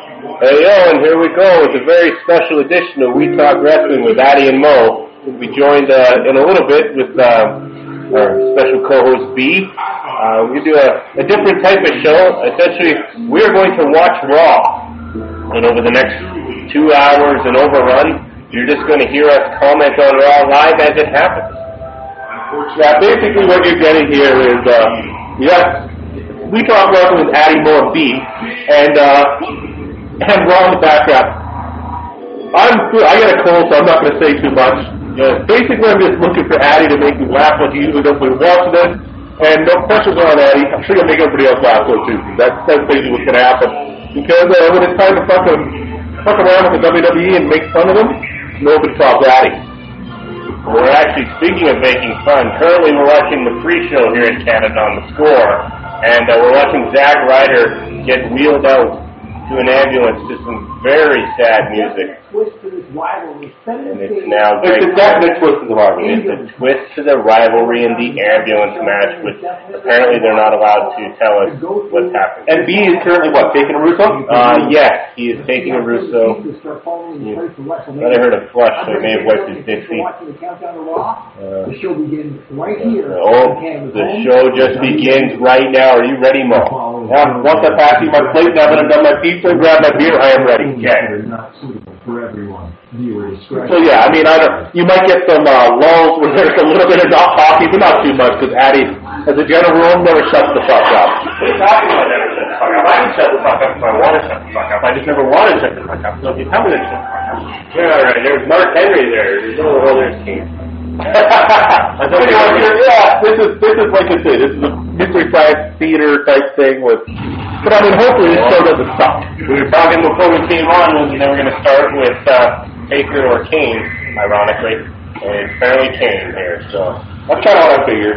Hey yo, and here we go with a very special edition of We Talk Wrestling with Addy and Mo. We'll be joined in a little bit with our special co-host B. We do a different type of show. Essentially, we're going to watch Raw. And over the next 2 hours and overrun, you're just going to hear us comment on Raw live as it happens. Yeah, basically what you're getting here is, We Talk Wrestling with Addy, Mo, and B. And Raw in the background. I got a cold, so I'm not going to say too much. Basically, I'm just looking for Addy to make me laugh like he usually does when we watch this. And no pressure's on Addy. I'm sure he'll make everybody else laugh though too. That's basically what's going to happen. Because when it's time to fuck around with the WWE and make fun of them, nobody talks Addy. We're actually, speaking of making fun, currently we're watching the pre-show here in Canada on the Score. And we're watching Zack Ryder get wheeled out to an ambulance to some very sad music. And it's now it's a definite twist to the rivalry. It's a twist to the rivalry in the ambulance match, which apparently they're not allowed to tell us what's happening. And B is currently what, taking a Russo? Yes, he is taking a Russo. Thought I heard a flush, so he may have wiped his dixie. The show begins right here. The show just begins right now. Are you ready, Mo? Yeah, once I pass you my plate, now that I've done my pizza and grab my beer, I am ready. Okay. So yeah, I mean, you might get some lulls where there's a little bit of not talking, but not too much, because Addy, as a general rule, never shuts the fuck up. What are you talking about, never shut the fuck up? I can shut the fuck up if I want to shut the fuck up. I just never want to shut the fuck up. So if you tell me to shut the fuck up. Yeah, all right. There's Mark Henry there. There's King. This is like I say, this is a mystery science theater type thing with. But I mean, hopefully this show doesn't stop. We were talking before we came on, and they were going to start with Taker or Kane, ironically, and it's apparently Kane here. So that's kind of what I figured.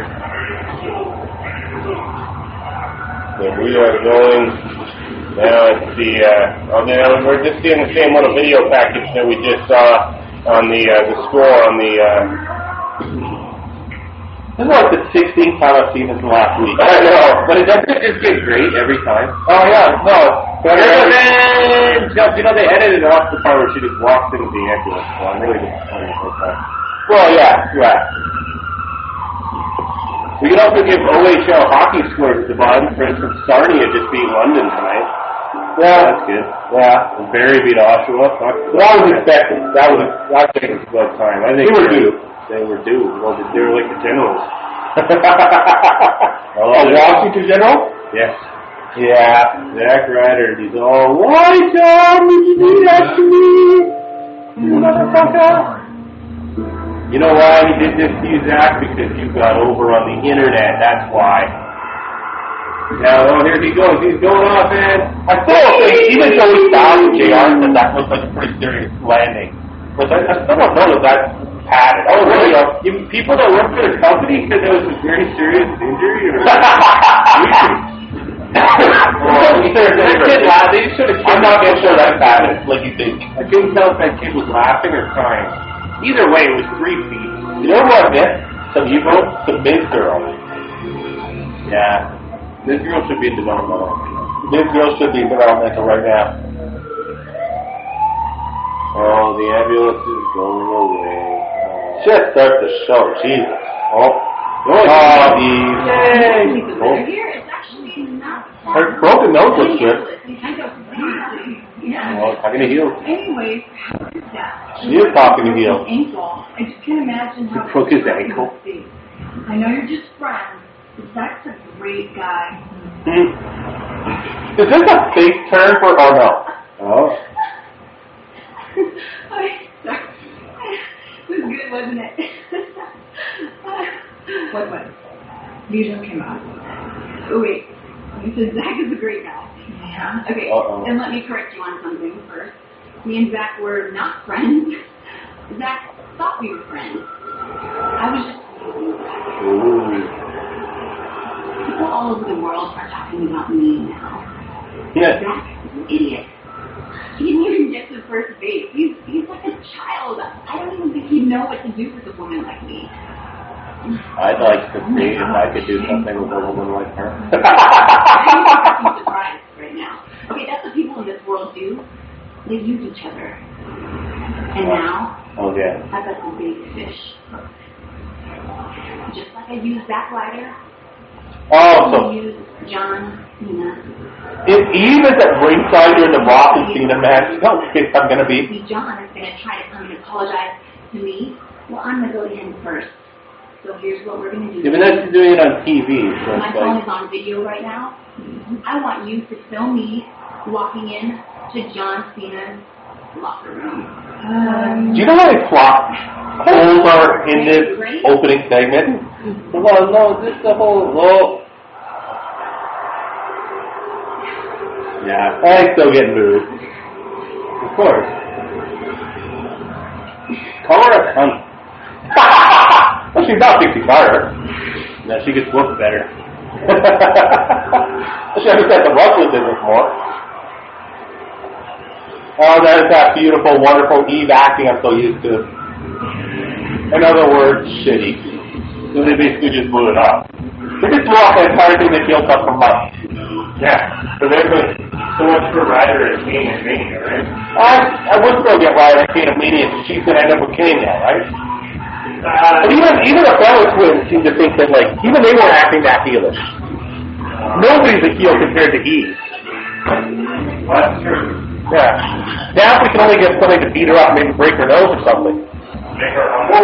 So we are going now. It's the we're just seeing the same little video package that we just saw on the Score on the. This is like the 16th time I've seen this last week. I know, but it doesn't just get great every time. Oh yeah, no. You know, they edited off the part where she just walks into the ambulance. So I'm really disappointed with that. Well, yeah. We can also give OHL hockey scores at the bottom. For instance, Sarnia just beat London tonight. Yeah, that's good. Yeah, and Barrie beat Oshawa. That was expected. I think it's about time. I think they were due. They were due. Well, they were like the Generals. Washington General? Yes. Yeah. Zack Ryder. He's all, why, John, did you do that to me? You motherfucker. You know why he did this to you, Zach? Because you got over on the internet. That's why. Now, here he goes. He's going off, man. I still think, even though he found JR, that was like a pretty serious landing. But I still don't know that that's padded. Oh, really? People that work for the company said that was a very serious injury? Or I'm not even sure that's padded, like you think. I couldn't tell if that kid was laughing or crying. Either way, it was 3 feet. You know what, man? Some Miz girl. Yeah. This girl should be in developmental. This girl should be in developmental right now. Oh, the ambulance is going away. Just start the show, Jesus. Her broken nose looks good. Talking to heel. Anyways, how is that? She is talking to heel. I just can't imagine how he broke his ankle. I know you're just friends, but that's a great guy. Is this a fake turn for no? Oh. It was good, wasn't it? What? Visual came out. Oh, wait. You said Zach is a great guy. Yeah. Okay, and let me correct you on something first. Me and Zach were not friends. Zach thought we were friends. I was just people all over the world are talking about me now. Yeah. Zach is an idiot. He didn't even get to first base. He's like a child. I don't even think he'd know what to do with a woman like me. I'd like to see if I could do something with a woman like her. I'm surprised right now. Okay, that's what people in this world do? They use each other. And now, oh yeah, I've got the big fish. Just like I use Zack Ryder, oh, so I use John Cena. if Eve is at ringside during the Rock and Cena match, you don't think I'm going to be? See, John is going to try to come and apologize to me. Well, I'm going to go to him first. So here's what we're going to do. Yeah, but that's doing it on TV. So my phone is on video right now. I want you to film me walking in to John Cena's locker room. Do you know how many plot holes are in this opening segment? Well, no, this the whole. Well, yeah, I still get moved. Of course. Call her a cunt. Well, she's not Dixie Carter. No, she gets whooped better. She understands the wrestling business more. Oh, that is that beautiful, wonderful Eve acting I'm so used to. In other words, shitty. So they basically just blew it up. They just blew off the entire thing they built up from months. Yeah. So there's so much for Ryder and Kane and Mania, right? I would still get Ryder and Kane and Mania, and she's going to end up with Kane now, right? But even the fellow twins seem to think that, like, even they weren't acting that heelish. Nobody's a heel compared to Eve. Well, that's true. Yeah. Now we can only get somebody to beat her up and maybe break her nose or something. Make her humble.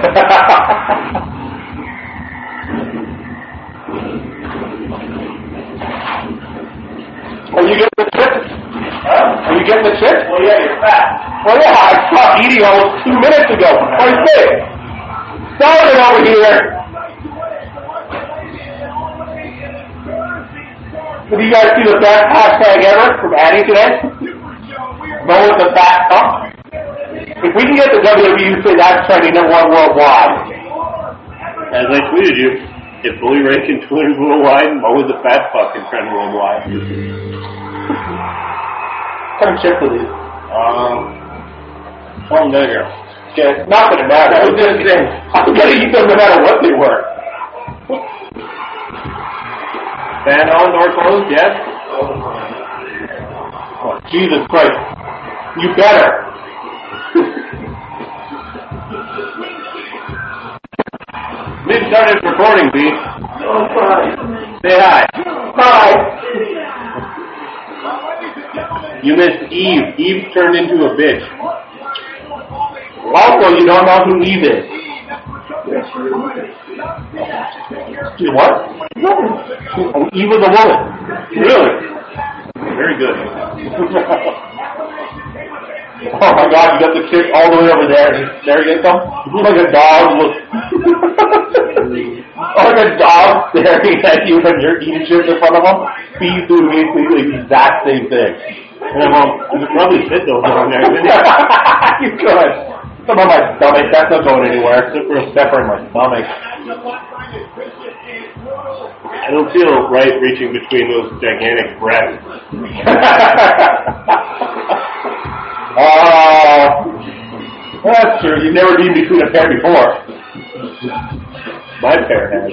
Are you getting the trick? Are you getting the trick? Well, yeah, you're fat. Well, yeah, I stopped eating almost 2 minutes ago. Right there. Started over here. Did you guys see the best hashtag ever from Addie today? Mo with the fat pump. If we can get the WWE to say that's trending #1 worldwide. As I tweeted you, if Bully Ray can trend worldwide, Mo with the fat fuck can trend worldwide. What kind of chips are these? One bigger. Okay, not going to matter. I was going to say, I'm going to eat them no matter what they were. Fan on, door closed, yes? Oh, Jesus Christ. You better. We've started recording, B. Oh, sorry. Say hi. Hi. You missed Eve. Eve turned into a bitch. Also, you don't know who Eve is. What? Oh, Eve was a woman. Really? Very good. Oh my God, you got the chick all the way over there. There you go. Like a dog. Like a dog staring at you when you're eating chips in front of them. Feeds do basically the exact same thing. Yeah, well, you could probably fit those on there, didn't You could. Some on my stomach. That's not going anywhere. Except for a pepper in my stomach. I don't feel right reaching between those gigantic breasts. That's true. You've never been between a pair before. My pair has.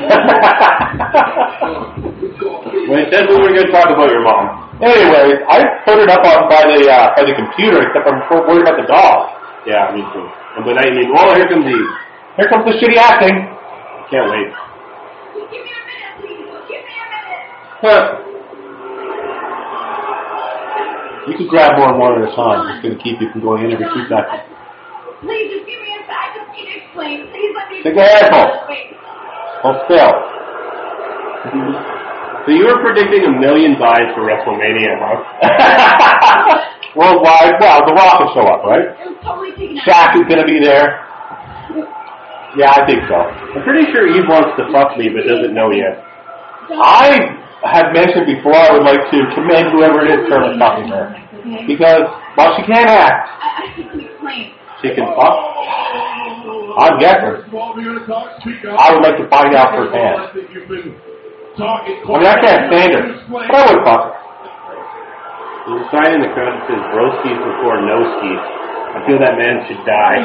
When it said we were going to talk about your mom. Anyways, I put it up on by the computer, except I'm worried about the dog. Yeah, me too. And when I need, well, here comes Eve. Here comes the shitty acting. Can't wait. Give me a minute, please. Give me a minute. Huh. You can grab more than one at a time. It's going to keep you from going in every 2 seconds. Please, just give me a sec. I just need to explain. Please let me Take a handful. Wait. Hold still. So you were predicting 1 million buys for WrestleMania, huh? Worldwide, well, The Rock will show up, right? It was totally taken out. Shaq is going to be there. Yeah, I think so. I'm pretty sure Eve wants to fuck me, but doesn't know yet. I have mentioned before I would like to commend whoever it is currently fucking her. Because while she can't act, I can explain. she can fuck. I'm guessing. I would like to find out firsthand. I mean, I can't stand her, but I would fuck her. There's a sign in the crowd that says broskies before no skis. I feel that man should die.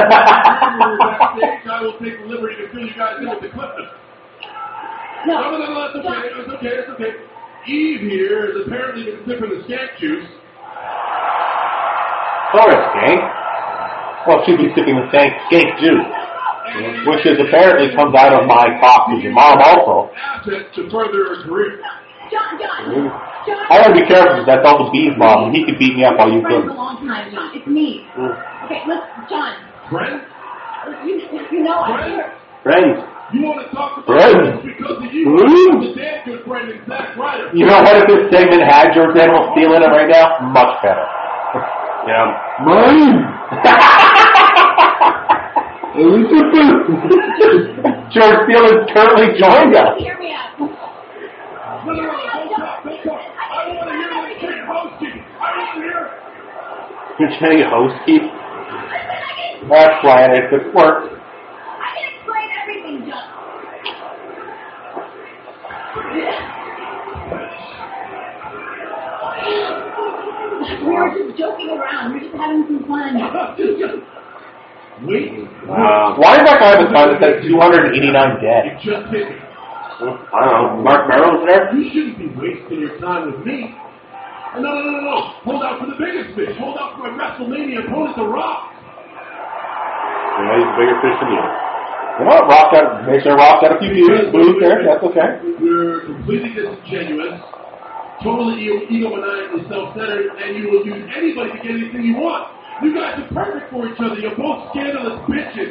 I will take the liberty to fill you guys in with the Clifton. No, it's okay. Eve here has apparently been sipping the scat juice Or a skank. Well, she'd be sipping the skank juice, which is apparently comes out of my cock with your mom also. To further her career. John. I gotta be careful because that's also B's mom, and he could beat me up while you Friends couldn't. a long time, John. It's me. Okay, look, John. Friends? You know I'm here. Friends. You want to talk about Friends. this because of you? I'm the damn good friend and Zack Ryder. You know what? If this segment had George Animal Steel in it right now, much better. Yeah. George Steele has currently joined us. Hear me out. No, don't talk. I want to hear what you're saying, hosting. I want to hear it. You're trying to host keep? That's why it could work. I can explain everything, John. We were just joking around. We were just having some fun. Wait. Why is that guy have a sign that says 289 dead? You just hit me. I don't know. Mark Merrill's there? You shouldn't be wasting your time with me. No. Hold out for the biggest fish. Hold out for my WrestleMania opponent, The Rock. Yeah, he's a bigger fish than you. You know what? Rock got a few views. Booze there. That's okay. You're completely disingenuous, totally egomaniacally self-centered, and you will use anybody to get anything you want. You guys are perfect for each other. You're both scandalous bitches.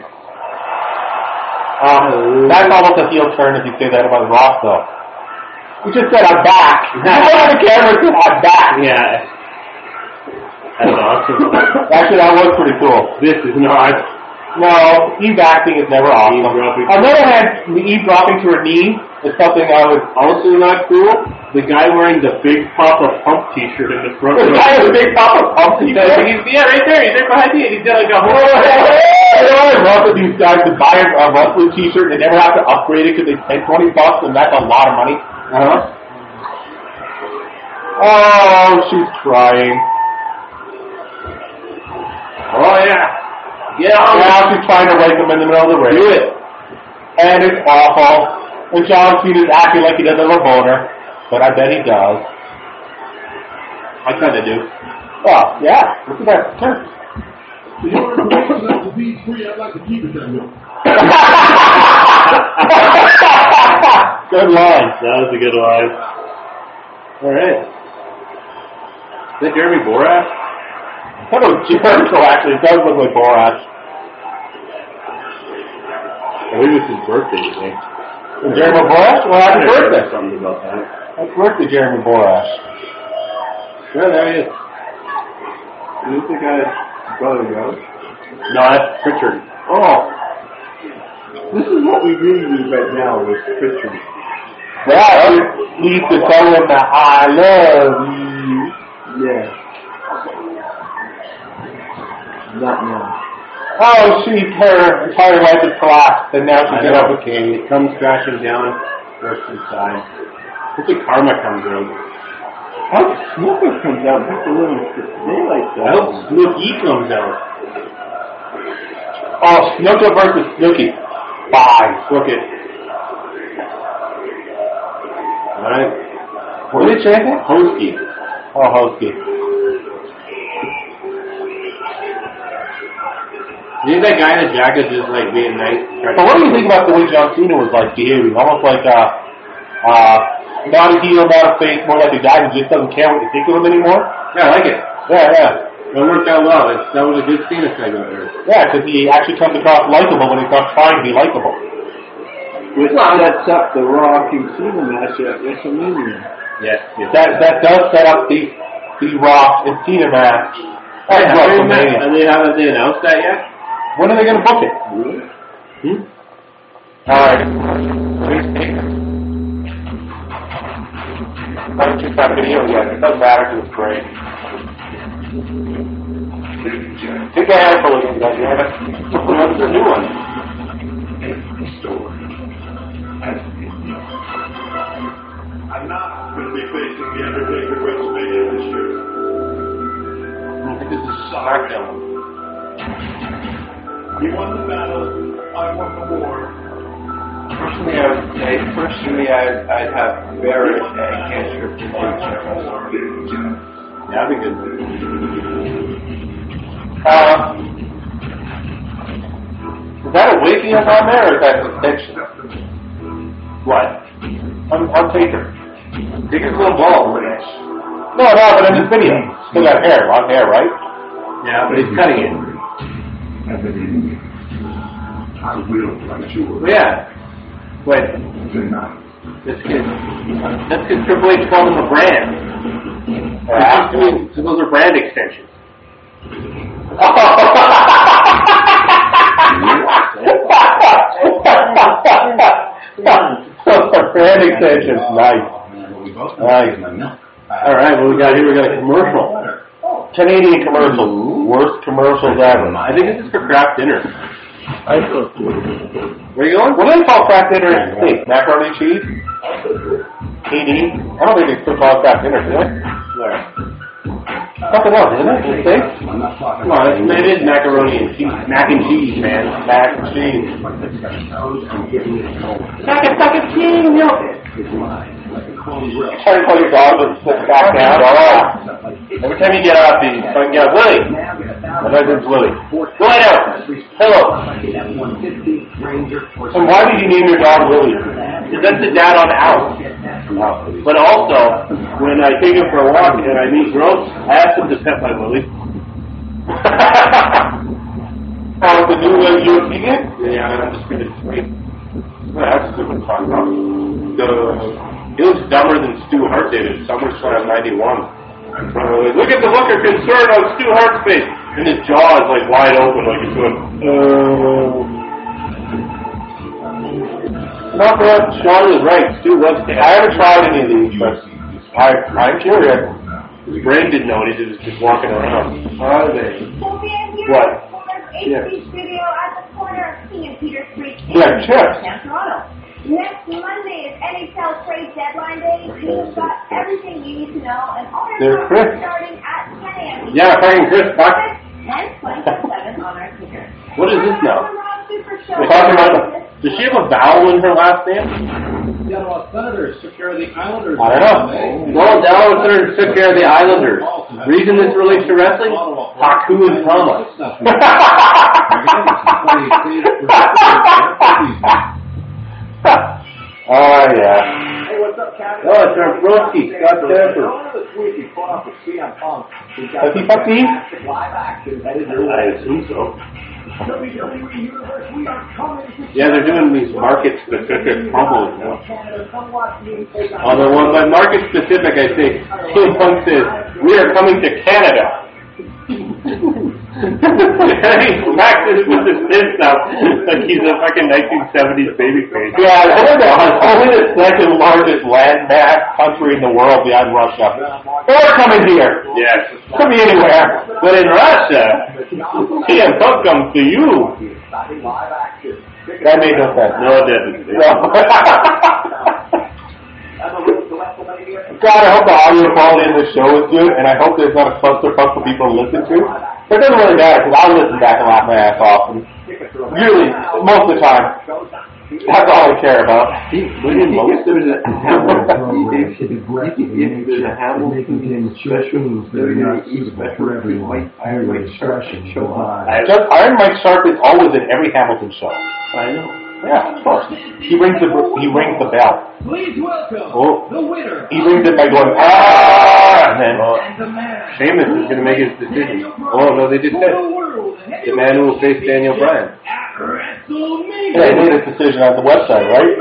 That's almost a heel turn if you say that about Rock, though. You just said, I'm back. You look at the camera and said, I'm back. Yeah. That's awesome. Actually, that was pretty cool. This is not. No, Eve acting is never awesome. Eavesdropping. On the other hand, Eve dropping to her knee is something I was Also not cool, the guy wearing the Big Papa Pump t-shirt in the front. The guy with a big Papa Pump t-shirt. Yeah, right there. He's right behind me, and he's got like a whole... I love that these guys that buy a wrestling t-shirt and they never have to upgrade it because they spend $20 and that's a lot of money. Oh, she's crying. Oh, yeah. Now she's trying to wake him in the middle of the ring. Do it. And it's awful. And John Cena's acting like he doesn't have a boner, but I bet he does. I kind of do. Oh, yeah. Look at that turn. The only reason that to be free, I'd like to keep it that way. Good line. That was a good line. All right. Is that Jeremy Borash? I don't know, Jericho actually does look like Borash. I believe it's his birthday today. Jeremy Borash? Well, happy birthday. Something about that. Happy birthday, Jeremy Borash. Yeah, there he is. Is this the guy that's brother goes? No, that's Pritchard. Oh. This is what we really need right now with Pritchard. Yeah, you need to tell him that I love you. Yeah. Not now. Oh, her entire life is collapsed, and now she's in a cave. It comes crashing down, first inside. Looks like karma comes out. How Snooker comes out just a little daylight I hope Snooki comes out. Oh, Snooker versus Snooki. Bye. Book it. Alright. What are they chanting? Hosky. Oh, Hosky. You think that guy in the jacket just like being nice? But what do you think about the way John Cena was like behaving? Almost like not a heel, not a face, more like a guy who just doesn't care what you think of him anymore. Yeah, I like it. Yeah. It worked out well. That was a good Cena segment there. Yeah, because he actually comes across likable when he's not trying to be likable. Which sets up the Rock and Cena match at WrestleMania. Yes. That does set up the Rock and Cena match at WrestleMania. Haven't they announced that yet? When are they going to book it? Alright. I haven't checked that video yet. It doesn't matter because it's great. Take a handful of them, guys. What's the new one? I'm not going to be facing the Undertaker at WrestleMania this year. I think this is SmackDown. He won the battle, I won the war. Personally, I would say, I'd have Barrett and Cancer for Yeah, that'd be good. Is that a wig he has on there, or is that an extension? What? On Taker. Taker's little bald. No, but in this video. Still got hair, long hair, right? Yeah, but he's cutting it. Yeah. Wait. That's because Triple H called him a brand. So those are brand extensions. Brand extensions, nice. All right, what we got here? We got a commercial. Canadian commercial. Worst commercials ever. I think this is for craft dinner. Where are you going? What do they call craft dinner in the States? Macaroni and cheese? KD? I don't think they still call it craft dinner, do they? Where? Something else, isn't it? In the States? Come on, it is macaroni and cheese. Mac and cheese, man. Mac and cheese. Mac and cheese, milk. Try to call your dog and sit back down. Every time you get out, Willie. My husband's Willie. Go lay down. Hello. And why did you name your dog Willie? Because that's the dad on the house. But also, when I take him for a walk and I meet girls, I ask them to pet my Willie. Oh, the new UFC game? Yeah, I'm just going to scream. Well, that's stupid fun. He looks dumber than Stu Hart did in SummerSlam 91. Look at the look of concern on Stu Hart's face. And his jaw is like wide open, like he's going, Not bad. Sean is right. Stu was. I haven't tried any of these, but I'm curious. His brain didn't know it. He was just walking around. How are they? What? Yeah. Studio at the corner of King and Peter Street in chips. Toronto. Next Monday is NHL trade deadline day. We've got everything you need to know, and all your comments starting at 10 a.m. Yeah, fucking Chris. And 27 on our ticker. What is this now? Does she have a vowel in her last name? The Ottawa Senators took care of the Islanders. I don't know. Well, the Ottawa Senators took care of the Islanders. Reason this relates to wrestling? Haku and Thomas. Oh, yeah. Hey, what's up, Captain? Oh, it's our broski, Scott Stafford. This week he caught up with CM Punk. Does he fuck these? Live action. I assume so. WWE Universe, we are coming to Yeah, they're doing these market-specific promos now. Although, by market-specific, I say, CM Punk says, we are coming to Canada. He smacked it with his fist out like he's a fucking 1970s babyface. Yeah, only the second largest landmass country in the world behind Russia. Or coming here. Yes. Could be anywhere. But in Russia, CM Punk comes to you. That made no sense. No, it didn't. No. God, I hope the audio quality in the show is good, and I hope there's not a clusterfuck for people to listen to. But it doesn't really matter, because I'll listen back and laugh my ass off. And really, most of the time, that's all I care about. Most of the Hamilton specials that are not suitable for everyone. Iron Mike Sharp show high. Iron Mike Sharp is always in every Hamilton show. I know. Yeah, of course. He rings the bell. Please welcome the winner. He rings it by going, and then Sheamus is going to make his decision. Oh, no, they just said the man who will face Daniel Bryan. Yeah, they made his decision on the website, right?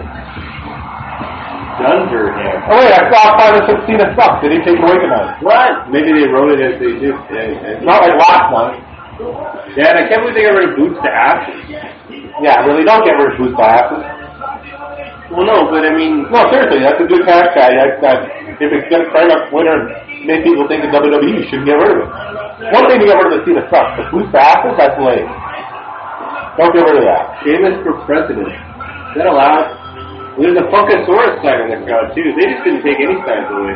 Dunderham. Oh, wait, I saw Final 16 of stuff. Did he take away tonight? What? Maybe they wrote it as they did. It's not like last night. Yeah, and I can't believe they got rid of Boots to Ashes. Yeah, really, don't get rid of Boots to Ashes. Well, no, but I mean... No, seriously, that's a good cash guy. If it's going to crank up winner and make people think of WWE, you shouldn't get rid of it. One thing to get rid of the Cena stuff, but Boots to Ashes, that's lame. Don't get rid of that. Sheamus for president. Is that allowed? Well, there's a Funkasaurus sign in the crowd, too. They just didn't take any signs away.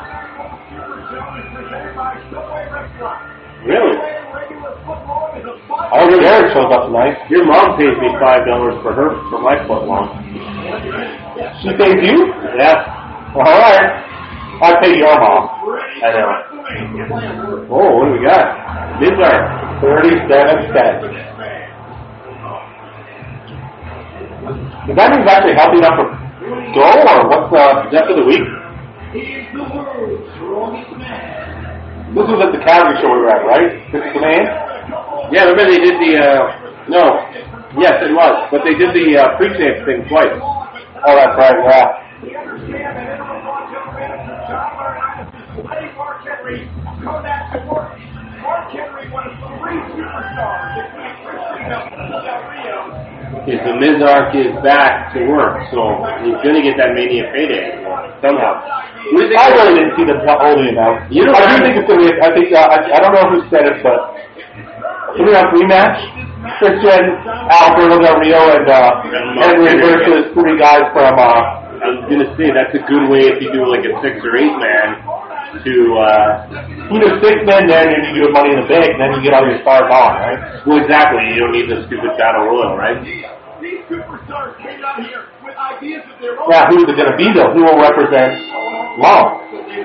Really? I don't think Eric shows up tonight. Your mom pays me $5 for my foot long. She pays you? Yeah. Well, alright. I pay your mom. I know. Oh, what do we got? Mizar. 37 cents. Is that means actually healthy enough to go, or what's is that for the week? This was at the Calgary show we were at, right? This is the name? Yeah, remember they did the, no. Yes, it was. But they did the pre-tape thing twice. Oh, that's right, yeah. Okay, so Mizark is back to work, so he's going to get that Mania payday somehow. I really didn't see them holding him out. You know, I do think it's going to be, I don't know who said it, but it's going to be a rematch. Christian, Alberto Del Rio, and Henry versus 3 guys from, I was going to say, that's a good way if you do like a 6 or 8 man to, you do 6 men there, and then you do a Money in the Bank, and then you get all your stars on, right? well, exactly, you don't need the stupid battle royal, right? These superstars came out here with ideas of their own. Yeah, who's it going to be, though? Who will represent Long?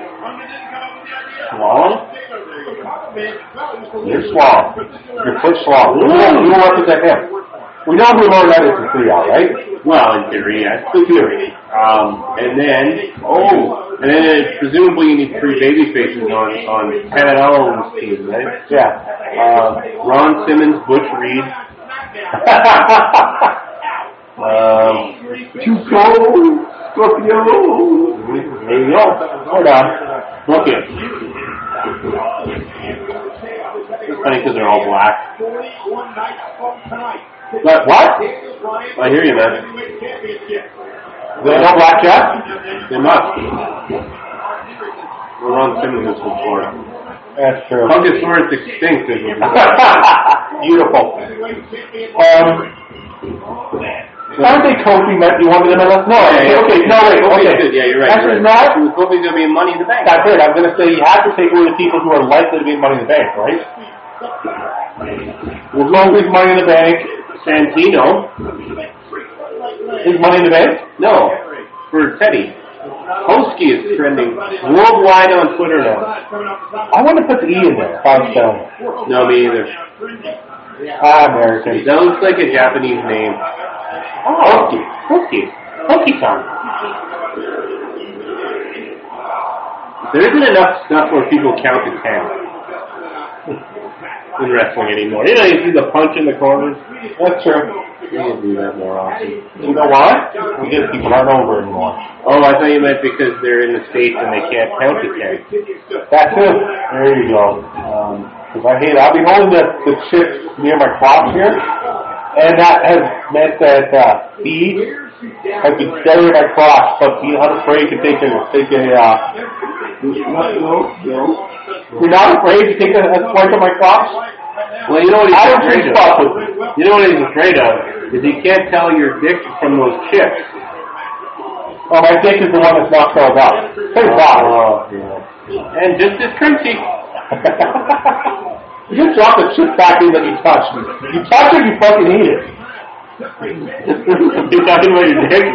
Long? You're Slong. You're Foot Slong. Who will represent him? We know who Lord Red is in 3 out, right? Well, in theory, yes. In theory. And then presumably you need 3 baby faces on Pat Owens' team, right? Yeah. Ron Simmons, Butch Reed. To go, Scorpio. There you go. Hold on. Okay. It's funny because they're all black. But what? I hear you, man. They no black Jeff? They must. Well, Ron Simmons is from Florida. That's true. Funkasaurus extinct is Beautiful. Aren't they Kofi meant you wanted them to let? No, okay, no, wait, okay. Yeah, you're right. Actually, not. Kofi's going to be in Money in the Bank. That's it. I'm going to say you have to take away the people who are likely to be in Money in the Bank, right? As long as Money in the Bank. Santino. Is Money in the Bank? No, for Teddy. Hosky is trending worldwide on Twitter now. I want to put the E in there. No, me either. American. That looks like a Japanese name. Oh, Hosky-san. There isn't enough stuff where people count to 10 in wrestling anymore. You know, you see the punch in the corners. That's true. We need to do that more often. You know why? Because people aren't over anymore. Oh, I thought you meant because they're in the States and they can't count to 10. That's it. There you go. Because I'll be holding the chips near my crotch here, and that has meant that B has been steady in my crotch, but be unafraid to take a You're not afraid to take a swipe of my crotch? Well, you know what he's afraid of? You know what he's afraid of? Is he can't tell your dick from those chips. Oh, my dick is the one that's not curled up. Thank God. Oh, yeah. And just as crunchy. You just drop the chip back in that you touch. You touch it, you fucking eat it. You're talking about your dick?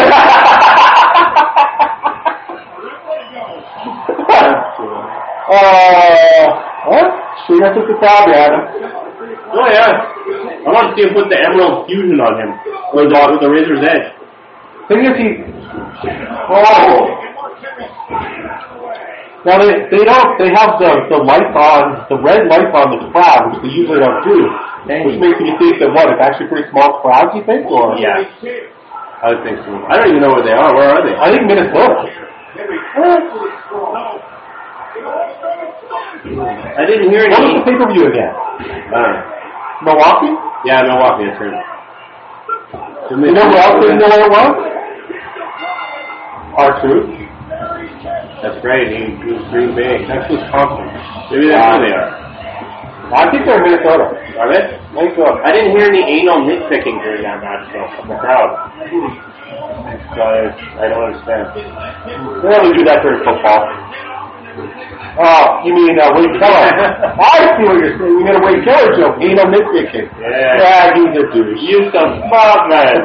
What? Shoot us with the crowd, Adam. Oh, yeah. I want to see him put the Emerald Fusion on him. Or with the Razor's Edge. Thing is, oh. Now, they have the lights on, the red lights on the crowd, which they usually don't do. Which makes me think that, what, it's actually a pretty small crowd, you think? Or? Yeah. I would think so. I don't even know where they are. Where are they? I think Minnesota. I didn't hear any. What was the pay-per-view again? Milwaukee? Yeah, Milwaukee, that's right. You know who else didn't know where it was? R-Truth. That's right, he was Green Bay. That's Wisconsin. Maybe that's where they are. I think they're in Minnesota. Are they? I think so. I didn't hear any anal nitpicking during that match, though, from the crowd. So I don't understand. They only do that during football. Oh, you mean Wade Keller? I see what you're saying. You mean a Wade Keller joke. Anal nitpicking. Yeah, he's a douche. You some smart man.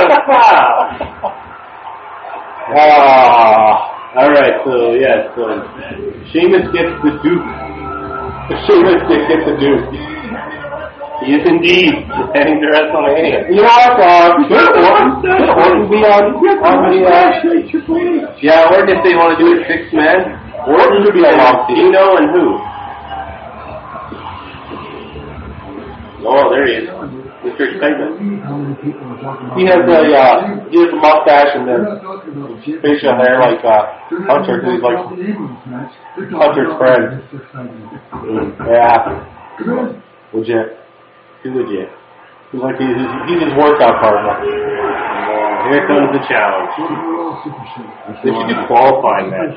Alright, so Sheamus gets the Duke. Sheamus gets the Duke. He is indeed defending the WrestleMania. You know what? Should Orton be on the yeah, Orton, if they want to do it 6 men, Orton should be on Dino and who? Oh, there he is. Mr. Excitement. He has a mustache and the facial hair like Hunter, because he's like Hunter's friend. Yeah. Legit. Too legit. He's like he's his workout partner. Here comes the challenge. They should do qualifying matches.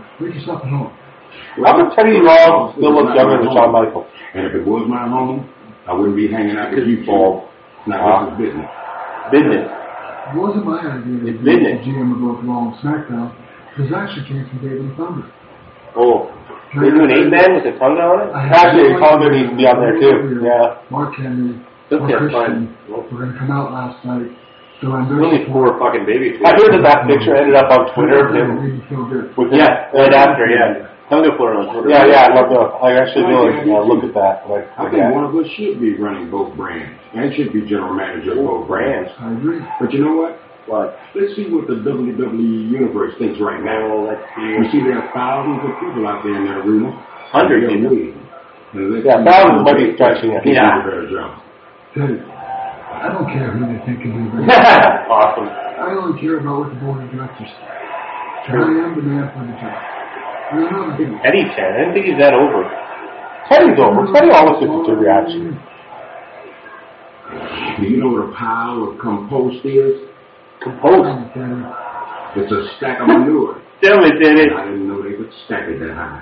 How come Teddy Long still looks younger than Shawn Michaels? And if it was my home, I wouldn't be hanging out with you, Paul. Now, this is business. Business. It wasn't my idea it's business. GM would go with Raw and SmackDown, because actually came from David and Thunder. Oh. They do an 8-man with a Tonga on it? Actually, Tonga needs to be on there too. Yeah. Mark Henry, Mark Christian, we're going to come out last night. So I'm only 4 fucking babies. I heard that picture ended up on Twitter. Right after, yeah. Tonga for on Twitter. Yeah, I love that. I actually really look at that. I think one of us should be running both brands and should be general manager of both brands. I agree. But you know what? What? Let's see what the WWE Universe thinks right now. Let's see. You see there are thousands of people out there in that arena. Hundreds of people. Yeah, thousands might be stretching it. Yeah. Teddy, I don't care who they think can do that. Awesome. I only care about what the board of directors think. I am the man for the job. Teddy Chan, I didn't think he's that over. Teddy's over. Teddy always gets a good reaction. Do you know what a pile of compost is? Compost? It's a stack of manure. Damn it, Dennis. I didn't know they could stack it that high.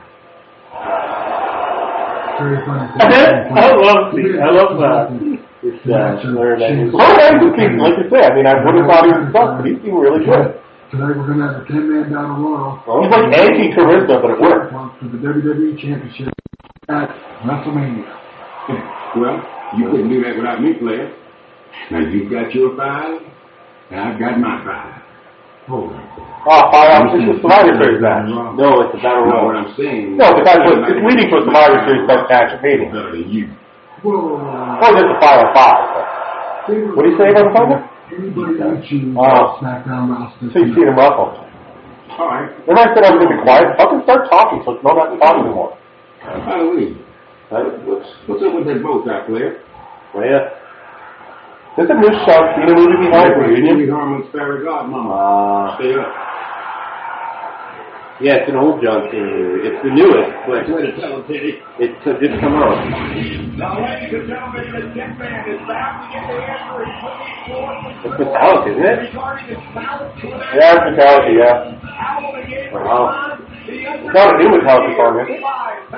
Very funny. I love that. It's like you say, I mean, I would have thought he was tough, but he's doing really good. Tonight we're going to have a 10-man battle royal. He's like anti-charisma, but it works. For the WWE Championship at WrestleMania. Well, you couldn't do that without me, player. Now you've got your 5, and I've got my 5. Oh, 5 this is Survivor Series match. No, it's a battle royal. No, what I'm saying. No, but it's leading to a Survivor Series match of Hating. Better than you. Whoa. Oh, there's a 5-on-5. What do you say about the Thunder? Anybody that you SmackDown roster. So you see him ruffle. Alright. Then I said I was going to be quiet. Fucking start talking so no not to talk anymore. By the way, what's up with that bow tie, player? Well, yeah. There's a new Sean Cena movie behind the reunion. Amy Harmon's fairy godmama. Stay up. Yeah, it's an old John Cena movie. It's the newest, but it's just come out. Now, ladies and gentlemen, the 10-man is back to get the answer. It's Metallica, isn't it? Yeah, it's Metallica, yeah. Wow. It's not a new Metallica song, is it?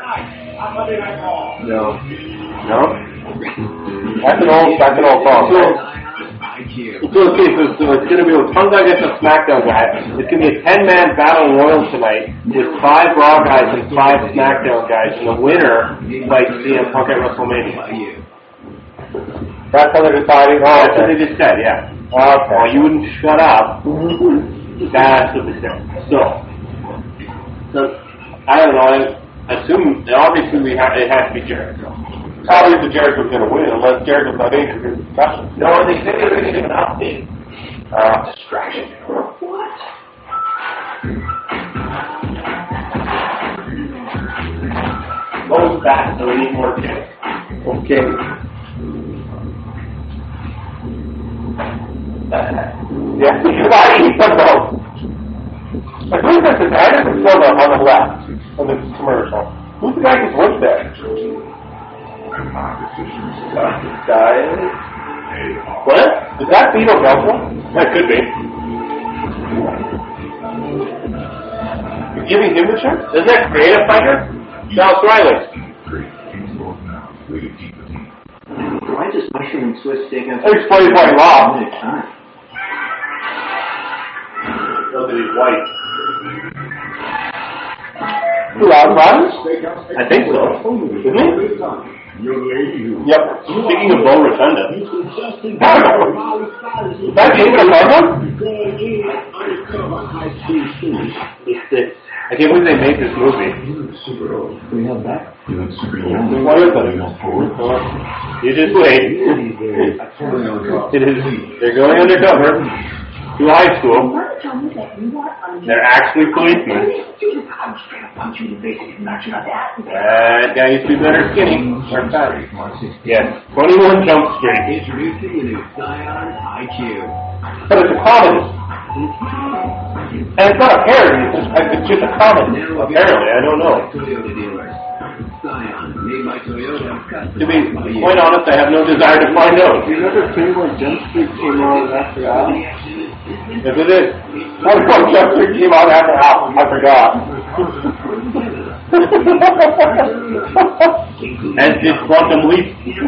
No. No? That's an old song. So it's going to be a Tonga against a SmackDown guy. It's going to be a 10-man battle royal tonight with 5 Raw guys and 5 SmackDown guys, and the winner fights CM Punk at WrestleMania. That's how they're deciding? Oh, that's what they just said, yeah. Okay. Well, you wouldn't shut up. That's what they said. So I don't know. I assume, obviously, it has to be Jericho. Obviously, Jericho's going to win unless Jericho's not in for his discussion. No, they say they're going to give an update. Distraction. What? Goes back, so we need more kids. Okay. Yeah, why do you know? I think that's the guy that's still on the left of the commercial. Who's the guy who's worked there? What? Is that Vito Belfort? That could be. You're giving him the chance? Isn't that creative fighter? Dallas Riley. Why just mushroom and Swiss steak and that explains why he lost. Look that he's white. Dallas Riley? I think so. Isn't he? Yep. Speaking of Bo Rotunda. Is that David Rotunda? It's this I can't believe they made this movie. We have that. Why is that? You just wait. It is. They're going undercover to high school. They're actually policemen. That guy used to be better skinny or fat. Yes, 21 Jump Street. Introducing the new Scion IQ. But it's a comedy. And it's not a parody, it's just a comedy. Apparently, I don't know. Toyota dealers. Scion, made by Toyota. To be quite honest, I have no desire to find out. Do you remember 21 Jump Street came on after Al? Yes, it is. One Jump Street came out after Al. I forgot. As did Quantum Leap.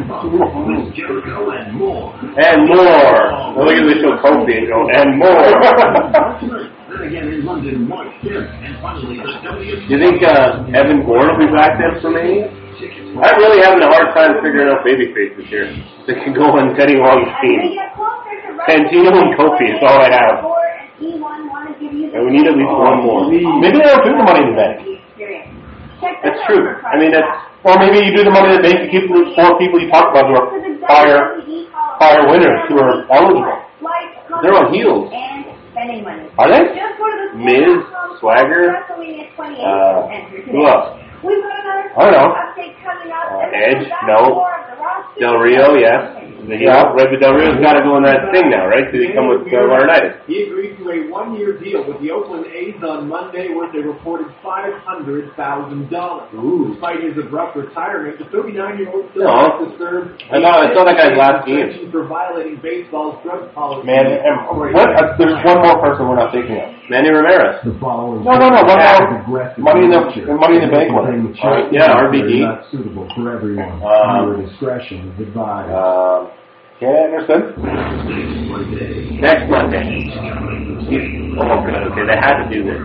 And more. And more. Well, look at the show Kofi and go, and more. Then again in London, March 5th. And finally, the Do you think Evan Bourne will be back then for me? I'm really having a hard time figuring out baby faces here. They can go on Teddy Long's team. Santino and Kofi is all I have. And we need at least one more. Maybe they don't do the Money in the Bank. That's true. I mean, that's... Or maybe you do the Money in the Bank to keep the 4 people you talked about who are fire winners who are eligible. They're on heels. Are they? Miz, Swagger, who else? I don't know. Edge, no. Del Rio, yes. Red Del Rio's got to go on that thing now, right? To become with Laurinaitis. He agreed to a 1-year deal with the Oakland A's on Monday, worth a reported $500,000. Despite his abrupt retirement, the 39-year-old still has to serve. I saw that guy's last game. For violating baseball's drug policy. Man, there's one more person we're not thinking of. Manny Ramirez. The following No. One more. Money in the Bank one. Yeah, RBD. Not suitable for everyone. Your discretion is advised. Can't understand. Next Monday. Oh, good. Okay, they had to do this.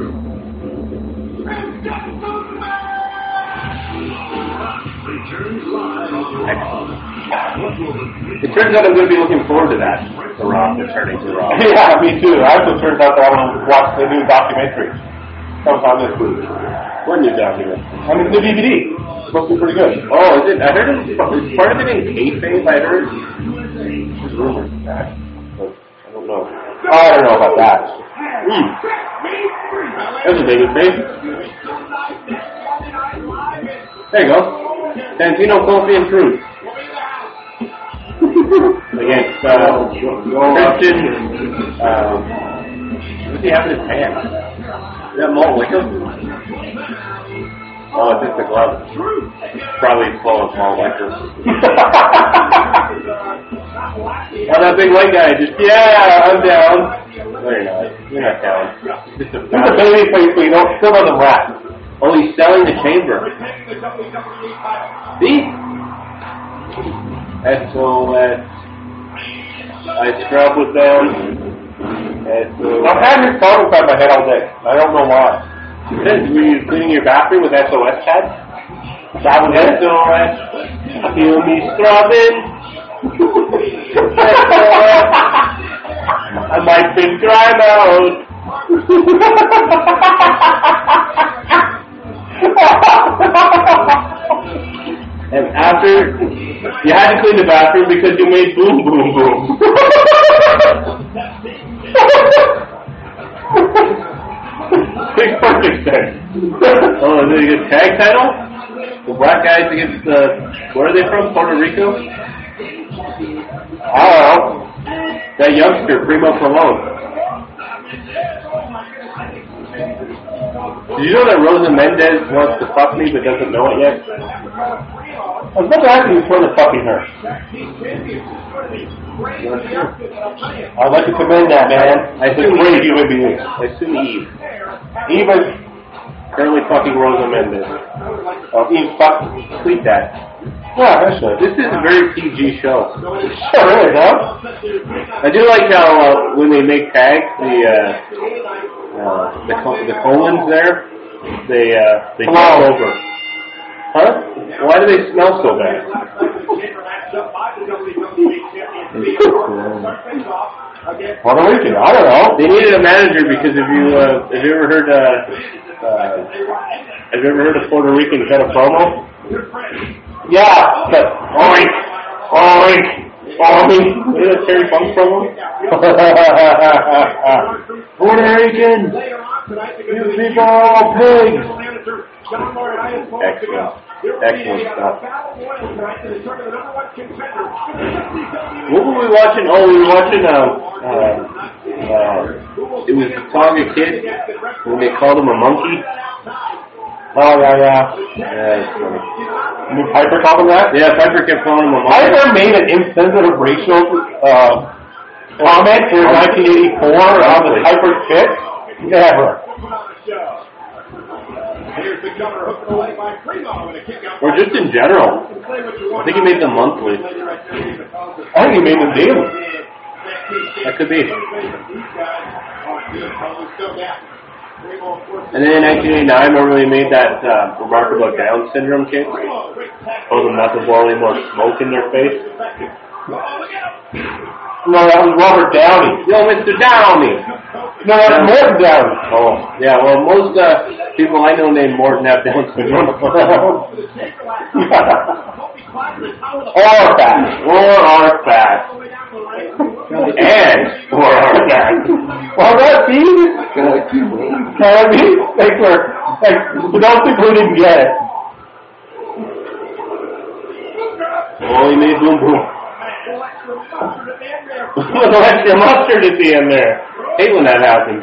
Excellent. It turns out I'm going to be looking forward to that. The Rock returning to Raw. Yeah, me too. I also turns out that I want to watch the new documentary. Sometime this week. What new document? I mean, the DVD. It's supposed to be pretty good. Oh, is it? I heard it's part of it in kayfabe, I heard. There's rumors of that. But I don't know. I don't know about that. That's a big mistake. There you go. Santino, Kofi, and Cruz. Against Christian. What's he have in his hand? Is that Malt Wickham? Oh, it's just a glove. Probably full of Malt Wickham. Oh, that big white guy just, yeah, I'm down. No, you're not. You're not down. Just a baby face, but still doesn't rap. Oh, he's selling the chamber. See? SOS. I scrub with them. I've had this song inside my head all day. I don't know why. Were you cleaning your bathroom with SOS pads? That was SOS. Feel me scrubbing. SOS. I might been dry mode. And after, you had to clean the bathroom because you made boom, boom, boom. Makes perfect sense. Oh, is it a tag title? The black guys against where are they from? Puerto Rico? I don't know. That youngster, Primo Colon. Did you know that Rosa Mendez wants to fuck me but doesn't know it yet? I was about to ask you who's trying to fucking her. I'd like to commend that, man. I assume great human being. I assume Eve. Eve is currently fucking Rosa Mendez. Eve fucked. Tweet that. Yeah, actually. This is a very PG show. Sure is, huh? I do like how when they make tags, the colons there, they jump over. Huh? Why do they smell so bad? Puerto Rican, I don't know. They needed a manager because have you ever heard a Puerto Rican kind of promo? Yeah, but oink, oink, oink. What is that Terry Funk promo? Puerto Ricans, you people are all pigs. Excellent stuff. What were we watching? Oh, we were watching, it was Tonga Kid, when they called him a monkey. Oh, yeah. It's funny. You mean Piper called him that? Yeah, Piper kept calling him a monkey. Piper made an insensitive racial comment in 1984 on the Piper Pit. Never. Or just in general. I think he made them monthly. I think he made them daily. That could be. And then in 1989, remember they made that remarkable Down syndrome kid? Told them not to blow any more smoke in their face. No, that was Robert Downey. Yo, Mr. Downey! No, that's Morton Downey. Oh, yeah, well, most people I know named Morton have Down syndrome. Or fat. And or are fat. Well, that's easy. Thanks for those people who didn't get it. Oh, he made boom boom. With extra mustard at the end there. Hate when that happens.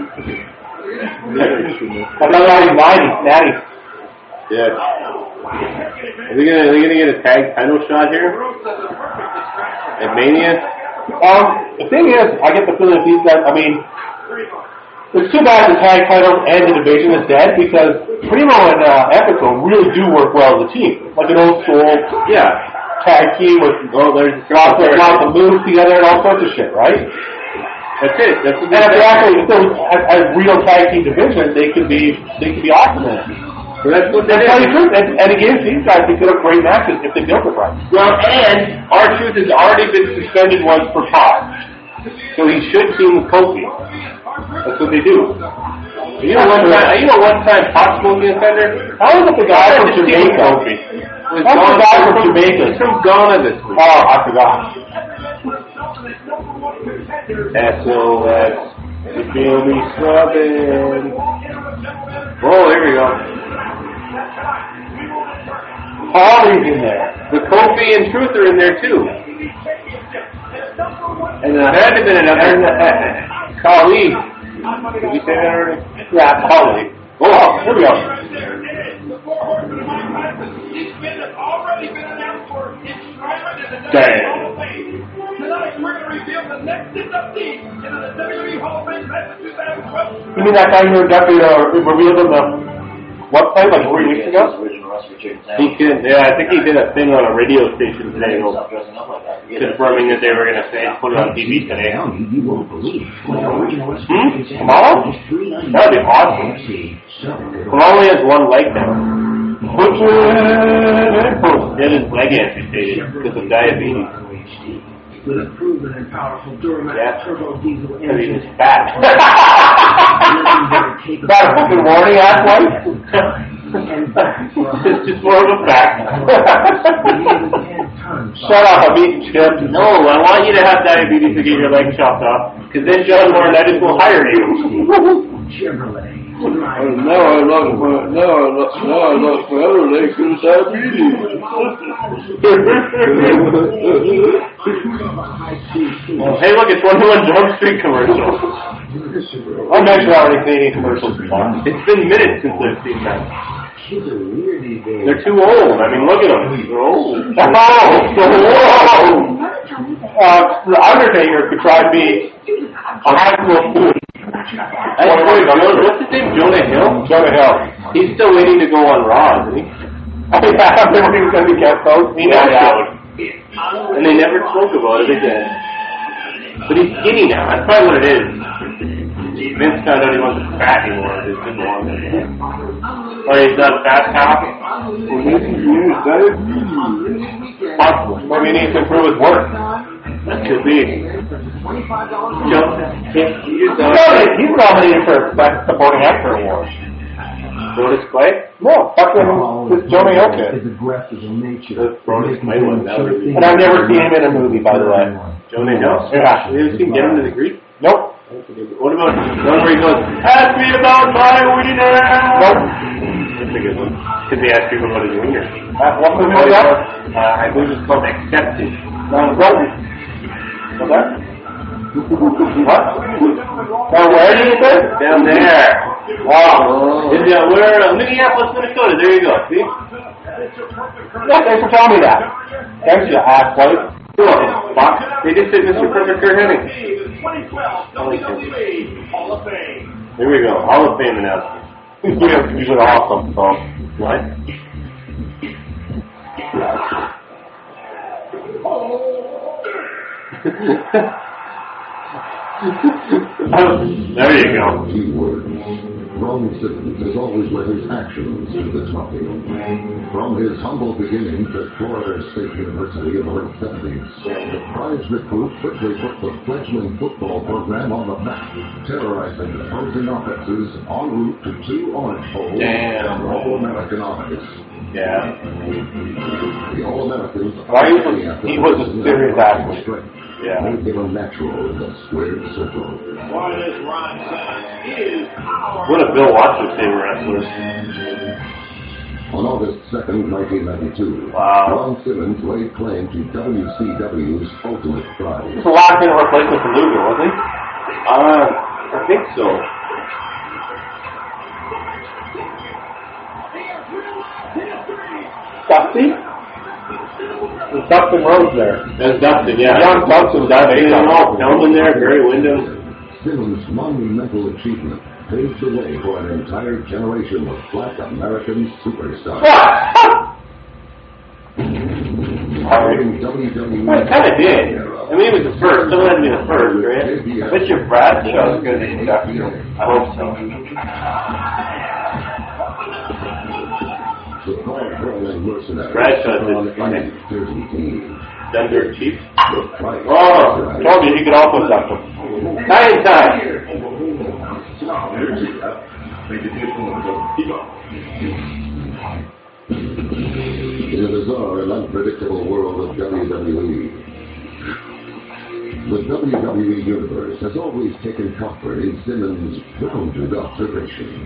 I know how he's mighty, natty. Yeah. Are they gonna get a tag title shot here? At Mania? The thing is, I get the feeling that these guys, I mean, it's too bad the tag title and the division is dead because Primo and Epico really do work well as a team. Like an old school tag team with there's lots of moves together and all sorts of shit, right? That's it. That's what and if they're actually as real tag team division, they could be awesome in it. So that's what that is. Truth. And against these guys, they could have great matches if they built it right. Well, and R-Truth has already been suspended once for pot. So he should team with Kofi. That's what they do. You know one time pot smoking offender? How was it the guy from Jamaica? That's the guy from Jamaica. He's from Ghana this week. Oh, I forgot. SOS. You feel me scrubbing. Oh, there we go. Holly's in there. The Kofi and Truth are in there too. And there had to have been another colleague. Did you say that already? Yeah, colleague. Oh, here we go. Damn. Tonight we're going to reveal the next inductee into the WWE Hall of Fame class of 2012. You mean that guy who revealed in the website like 3 weeks ago? He could, I think he did a thing on a radio station today, confirming that they were going to put it on TV today. You won't believe. Tomorrow? That'd be awesome. Well, only has one leg now. He had his leg amputated because of diabetes. With a proven and powerful Duramax turbo diesel Because he was engine. fat. That fucking warning ass one? It's just more of a fact. Shut up, I'm eating chips. No, I want you to have diabetes to get your leg chopped off, because then John Laurinaitis will hire you. Chevrolet. Now I lost my other leg to diabetes. Well, hey, look, it's one Jump Street commercial. I'm not sure how many Canadian commercials before. It's been minutes since I've seen that. Kids are weird these days. They're too old. I mean, look at them. They're old. The Undertaker could try to be a high school student. What's his name? Jonah Hill? Jonah Hill. He's still waiting to go on Raw, isn't he? I remember he was going to be guest host. He never showed. And they never spoke about it again. But he's skinny now. That's probably what it is. Vince found out he wasn't fat anymore. He didn't want it. Or he's not fat now. Possible. Maybe he needs to improve his work. That could be. $25. He's nominated for Best Supporting Actor Award. Brodus Clay? No, fucking Johnny Elkin. Is aggressive in nature. Brodus Clay one. And I've never seen him in a movie, by the way. Johnny Elkin? Yeah. You ever seen Get Him to the Greek? Nope. What about the one where he goes, ask me about my wiener? Nope. That's a good one. Because they ask people about his wiener. What movie was that? I believe it's called Accepted. What's that? What? Now where did it go? Down there. Wow. We're Minneapolis, Minnesota. There you go. See? Yeah, thanks for telling me that. Thanks, you asswipe. They just said Mr. Perfect Kurt Hennig. 2012 Hall of Fame. There we go. Hall of Fame announcement. These are awesome. So, what? There you go. Keywords. Ron Simmons has always led his actions to the talking. From his humble beginnings at Florida State University in the late 70s, the prize recruit quickly put the fledgling football program on the map, terrorizing opposing offenses en route to 2 Orange Bowls and All-American honors. Yeah. The All-Americans he was a serious athlete. Yeah. Made him a natural in the squared circle. What is Ron Simmons is our... One of Bill Watts's favorite wrestlers. On August 2nd, 1992, Ron Simmons laid claim to WCW's Ultimate Prize. He's the last minute replacement for Luger, wasn't he? I think so. Dusty? There's Dustin Rhodes there. There's Dustin, yeah. John Dustin, Melvin there, Barry Windham. Simmons' monumental achievement paved the way for an entire generation of black American superstars. WWE. Well, it kind of did. I mean, it was the first. Someone had to be the first, right? I bet your Brad show is going to be inducted. I hope so. Bradshaw did funny. Thunder Chief. Oh, told you he could also duck him. Time. In a bizarre and unpredictable world of WWE, the WWE Universe has always taken comfort in Simmons' grounded observations.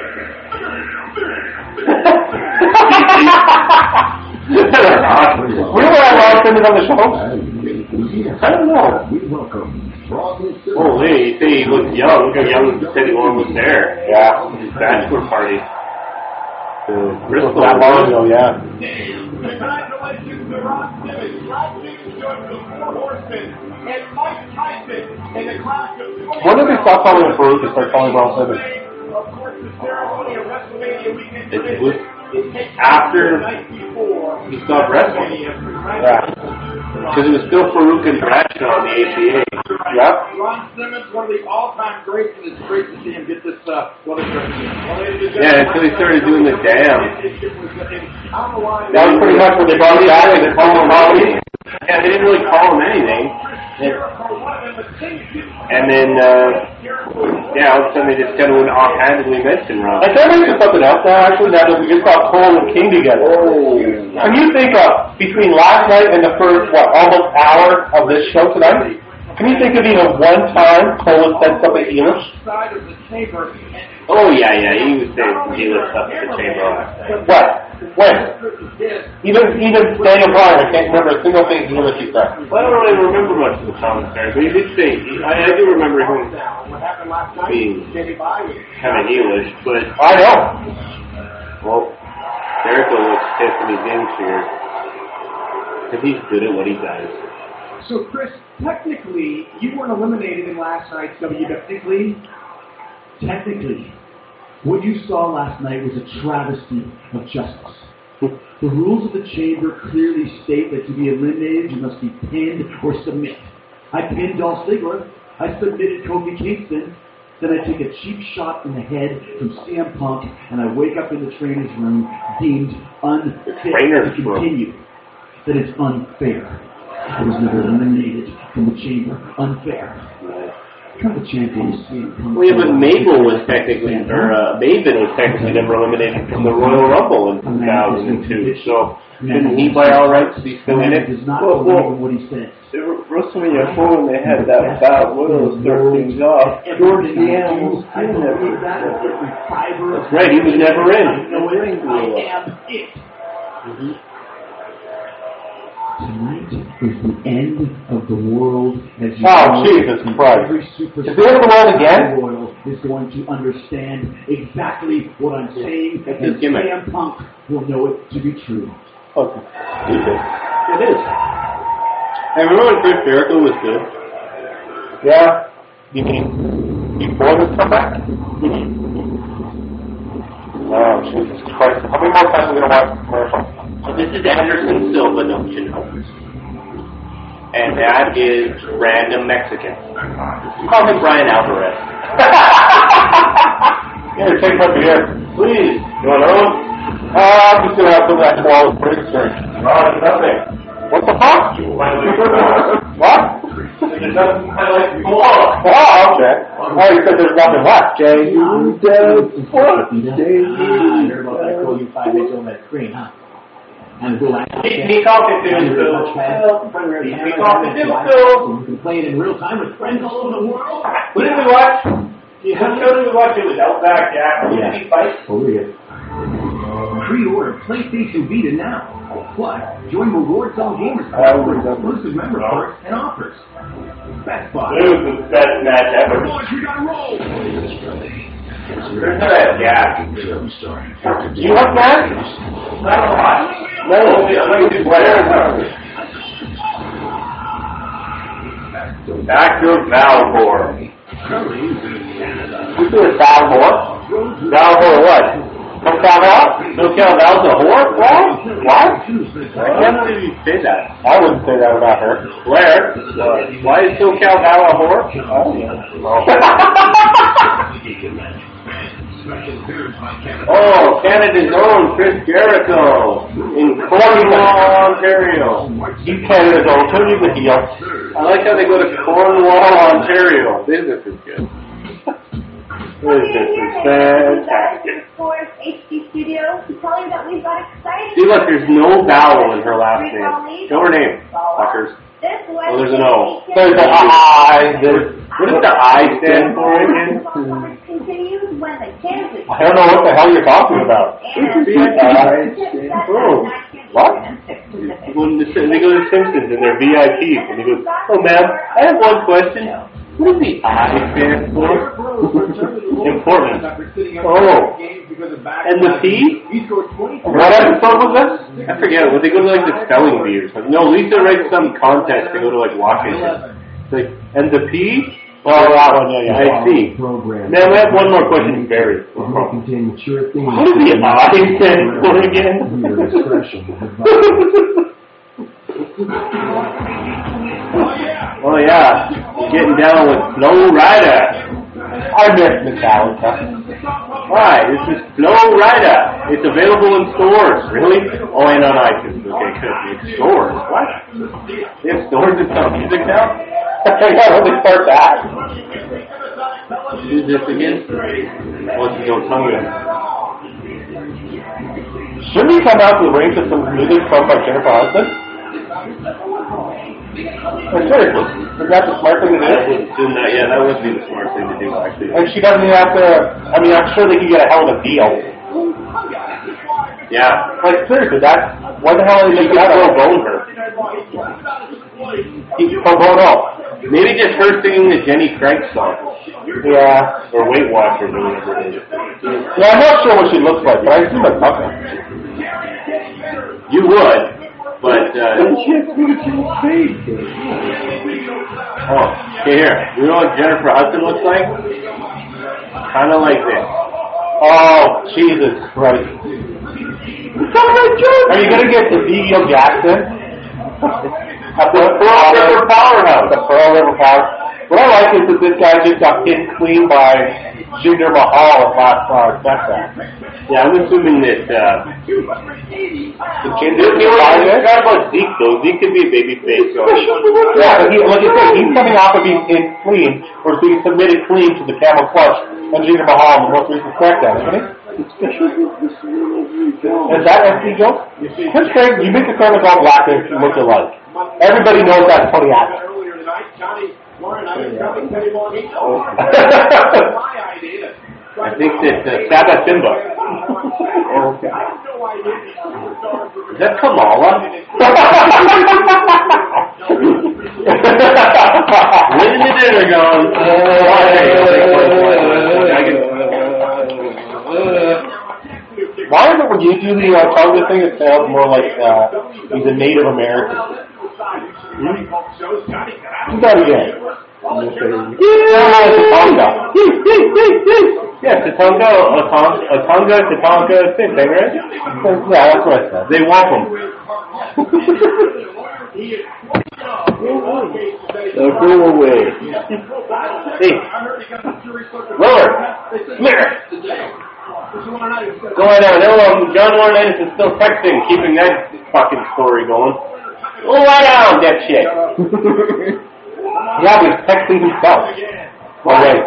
We were allowed Simmons on the show? I don't know. We welcome Ron Simmons. Holy, you say he looks young. Look how young Teddy Long was there. Yeah. His bachelor party. Bristol, that long ago, yeah. Congratulations to Ron Simmons. Ron Simmons joined the Four Horsemen and Mike Tyson in the class of... When did they stop calling him Farouk and start calling him Ron Simmons? Of course, the ceremony of WrestleMania weekend it was after he stopped wrestling. Yeah. Because it was still Farouk and Bradshaw on the APA. Yep. Ron Simmons, one of the all-time greats, and it's great to see him get this, yeah, until he started doing the dam. That was pretty much when they brought him back and they called him Holly. Yeah, they didn't really call him anything. And then, yeah, all of a sudden they just kind of offhandedly mentioned Ron. I can't mention something else now, actually, now that we just got Cole and King together. Oh. Can you think of, between last night and the first, almost hour of this show tonight, can you think of even one time Cole has said something English? Oh, yeah, he was saying some English stuff at the chamber last night. What? When? Even Daniel Bryan, I can't remember a single thing English he said. Well, I don't really remember much of the commentary, but he did say, I do remember him being kind of English, but... I know. Well, Jericho looks pissed in his game here, because he's good at what he does. So, Chris, technically, you weren't eliminated in last night's WWE. Technically, what you saw last night was a travesty of justice. The rules of the chamber clearly state that to be eliminated, you must be pinned or submit. I pinned Dolph Ziggler. I submitted Kofi Kingston. Then I take a cheap shot in the head from CM Punk, and I wake up in the trainer's room deemed unfit to continue. That it's unfair. I was never eliminated from the chamber. Unfair. What kind of a champion is CM Punk? Well, yeah, but Maven was technically never eliminated from the Royal Rumble in 2002. So shouldn't he, by all rights, be still in it? Does not believe in what he says. WrestleMania 4 when they had that bout, Will start things off. George DM was in there. That's right, he was never in. Tonight is the end of the world as you know. Jesus Christ. Every superstar is the end of the world again? Royal is going to understand exactly what I'm saying, and CM Punk will know it to be true. Okay. It is. Hey, remember when Chris Jericho was good? Yeah. You mean before this comeback? Oh, Jesus Christ. How many more times are we going to watch the commercial? So this is Anderson Silva, don't you know? And that is random Mexican. Call him Brian Alvarez. Here, take my beer. Please. You want to own? I'm just going to have some of that flawless break search. Oh, nothing. What the fuck? What? There's nothing I like before. Oh, okay. Oh, you said there's nothing left. I heard about that Cody 5H on that screen, huh? And go back. He called it too, Phil. He called it too, Phil. You can play it in real time with friends all over the world. What did we watch? What show did we watch? It was Outback Jack. Yeah. Fight. Oh, yeah. Pre-order PlayStation Vita now. Plus, join Rewards on Gamers Club for exclusive member perks and offers. Best Buy. This was the best match ever. Boys, we gotta roll. There's that Jack. You want that? Not a lot. No. Let me do Back to Valvor. You do a Valvor? Valvor what? SoCal Val's a whore? What? I can't believe you say that. I wouldn't say that about her. Blair, why is SoCal Val a whore? Oh, Canada's own Chris Jericho in Cornwall, Ontario. Canada's own. Turn you the heel. I like how they go to Cornwall, Ontario. Business is good. Business is fantastic. HD Studios to tell you that we've got exciting. See, look, there's no vowel in her last name. Show her name, fuckers. Oh, there's an O. There's an I. What does the I stand for again? Continues when the Kansas. I don't know what the hell you're talking about. Oh, what? When they go to the Simpsons and they're VIPs, and he goes, "Oh, ma'am, I have one question. What does the I stand for?" Important. Oh. And the P? What episode was this? I forget. Would they go to like the spelling bee or something? No, Lisa writes some contest. They go to like Washington. It's like, and the P? Oh, that one, yeah. I see. Now we have one more question, Barry. What does the I stand for again? Oh yeah, getting down with Flow Rider. I miss Metallica. Why? This is Flow Rider. It's available in stores. Really? Oh, and on iTunes. Okay, good. It's stores. What? They have stores that sell music now? Yeah, when they start that. Who's this again? What's his own tongue in? Shouldn't he come out to the ring to some music from by Jennifer Hudson? Seriously, is that the smart thing to do? Yeah, that would be the smart thing to do, actually. And she doesn't even have to, I mean, I'm sure they could get a hell of a deal. Yeah. Like, seriously, why the hell are they making that pro bone her? Pro bono. Maybe just her singing the Jenny Craig song. Yeah. Or Weight Watchers or whatever it is. Yeah, I'm not sure what she looks like, but I assume it's nothing. You would, but, oh, okay, here. You know what Jennifer Hudson looks like? Kind of like this. Oh, Jesus Christ. Are you going to get the D.L. Jackson? At the Pearl River Powerhouse. The Pearl River Powerhouse. What I like is that this guy just got pinned clean by Jinder Mahal at last SmackDown. Yeah, I'm assuming that the kid forgot about Zeke though. Zeke could be a babyface. So yeah, but like you said, he's coming off of being in clean or being submitted clean to the Camel Clutch and Jinder Mahal in the most recent SmackDown, isn't he? Is that FC joke? Chris Craig, you make the Colonel all black and look alike. Everybody knows that's Tony Atlas. I think that Saba Simba. Is that Kamala? When the dinner going? Why is it when you do the Tonga thing, it sounds more like he's a Native American? Do that again. Tonga. Yeah, Tatonga, same thing, right? Yeah, that's what I said. They want them. Now go away. Hey, Lower, Smear. Going on. John Laurinaitis is still texting, keeping that fucking story going. Oh, lie down, that shit. Yeah, he's texting himself. Alright.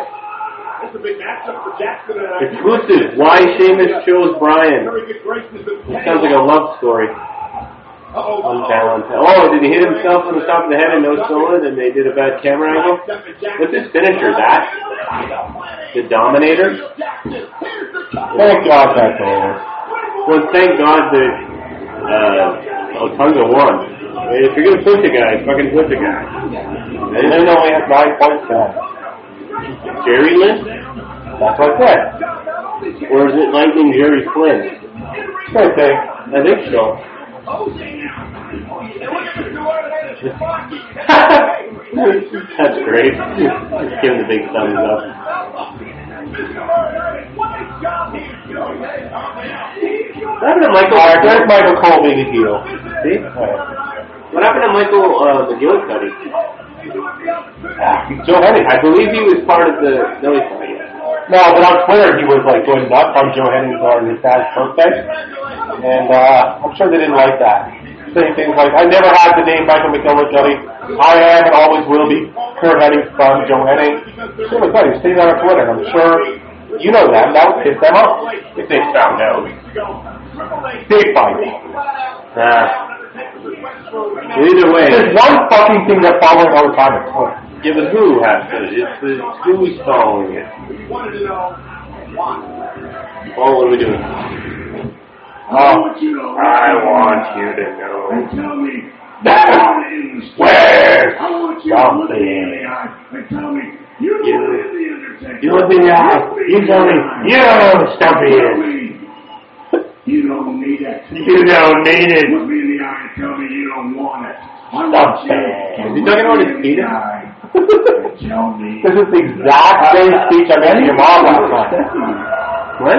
Exclusive. Why Sheamus chose Brian? It sounds like a love story. On Valentine. Oh, did he hit himself on the top of the head and no sold and they did a bad camera angle? What's his finisher? That? The Dominator? Thank God that's over. Well, thank God that Otunga won. If you're gonna push a guy, fucking push a guy. And then only has 9 points now. Jerry Lynn? That's what I said. Or is it Lightning Jerry Flynn? Same thing. I think so. That's great. Just give him the big thumbs up. What happened to Michael? There's Michael Cole being a heel. See? What happened to Michael McGillicuddy? Joe Hennig. I believe he was part of the. No, he's not yet. No, but on Twitter he was like going nuts on Joe Hennig on his dad's birthday, and I'm sure they didn't like that. Saying things like, "I never had the name Michael McGillicuddy. I am and always will be Kurt Hennig's son, Joe Hennig." Shit like that. He's saying that on Twitter, and I'm sure you know them. That would piss them off if they found out. They find out. Either way, there's one fucking thing they're following all the time. Yeah, but who has to? It's who's following it. Oh, what are we doing? I want you to know. Tell me. Where's something? Tell me. You look me in the eye. You tell me. You stop here. You don't need it. You don't need it. Look me in the eye and tell me you don't want it. Stop it. Is he talking about his penis? Tell me. This is the exact same speech I made to your mom last night. What?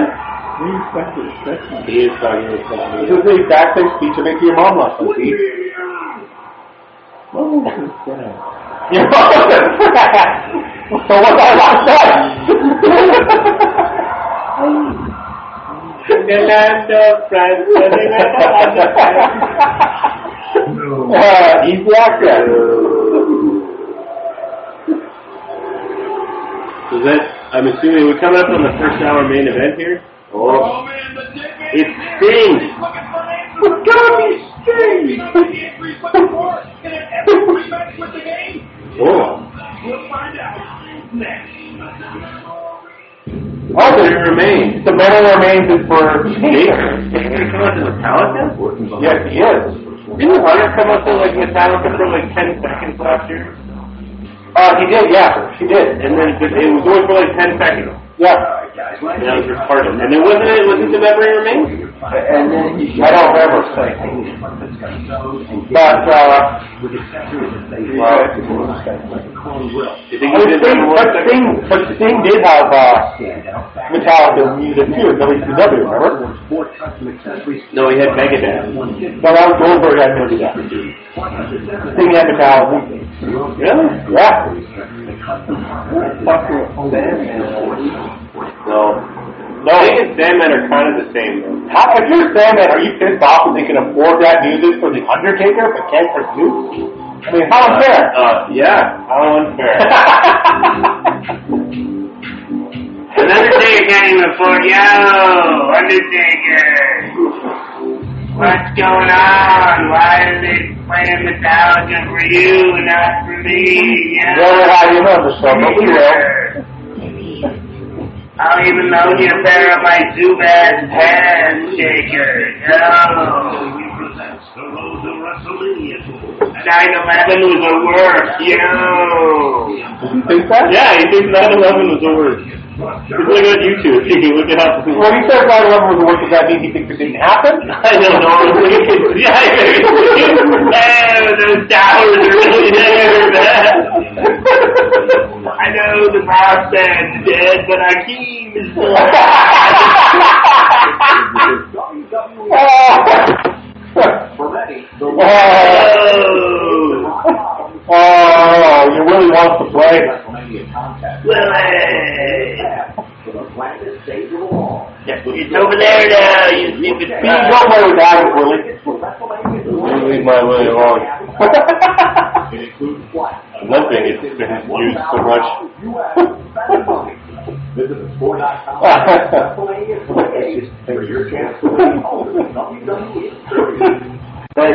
He is talking about something. This is the exact same speech I made to your mom last night, Pete. What was that? Your mom was so what's our last night? The land of France. Easy accent. So that, I'm assuming we're coming up on the first hour main event here. Oh, it's Sting. It's gotta be Sting. Oh. We'll find out next. Oh, the remains. The metal remains is for Sting. Sting come out to Metallica? Yes, he is. Didn't Hunter come up to like Metallica for like 10 seconds last year? He did, yeah. He did. And then it was going for like 10 seconds. Yeah. And that was retarded. And it wasn't the memory remains? And then I don't remember. But, Sting did have Metallica music too in WCW, remember? No, he had Megadeth. No, that was Goldberg had Megadeth. Sting had Metallica. Really? Yeah. No. Sting and Sandman are kind of the same, though. If you're Sandman, are you pissed off that they can afford that music for The Undertaker but can't for Zeus? I mean, how unfair? Yeah, how unfair. The Undertaker can't even afford you! Undertaker! What's going on? Why are they playing Metallica for you and not for me? Well, how you know the show, but we will. I'll even loan you a pair of my Zubaz handshakers. Oh. 9/11 was the worst, yo! Did you think that? Yeah, he thinks 9/11 was the worst. He's looking at YouTube. You can look it up. When he says 9/11 was the worst, does that mean he thinks it didn't happen? I don't know. Yeah, those towers are really there, man. I know the boss man's dead, but Akeem is still Oh, you really want to play? It's over there now, you stupid Don't play with that, Willie. leave my way alone. Nothing. It's been used so much. Visit the sport.com for your chance to win WWE experience. Yo!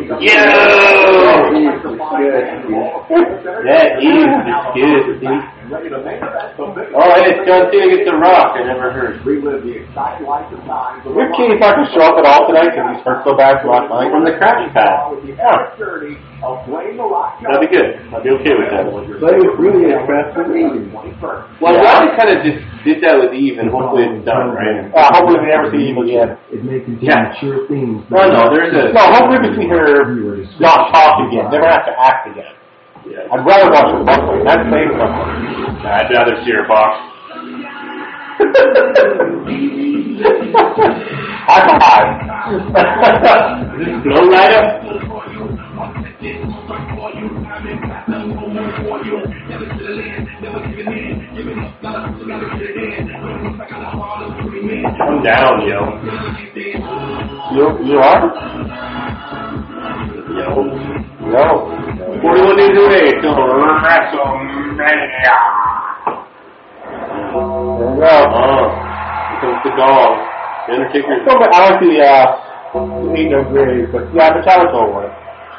That is good. Oh, and it's John Cena gets the Rock. I never heard. Relive the exciting life of times. Your kid's not going to show up at all tonight because he's hurt so bad last night. From the crappy pad. Yeah. That'd be good. I'd be okay with that. But it was really impressive. Well, Robbie kind of just did that with Eve, and hopefully it's done, right? Hopefully we never see Eve again. It may contain mature themes. No, hopefully we see her not talk again. Never have to act again. Yeah. I'd rather watch her buckling. That's saying something. I'd rather see her box. High five. Blow rider? Come down, yo. You are? Yo. 41 days away till WrestleMania. There you go. Oh. Here comes the dog. The Undertaker. I like the Ain't No Grave, but yeah, Metallica will work.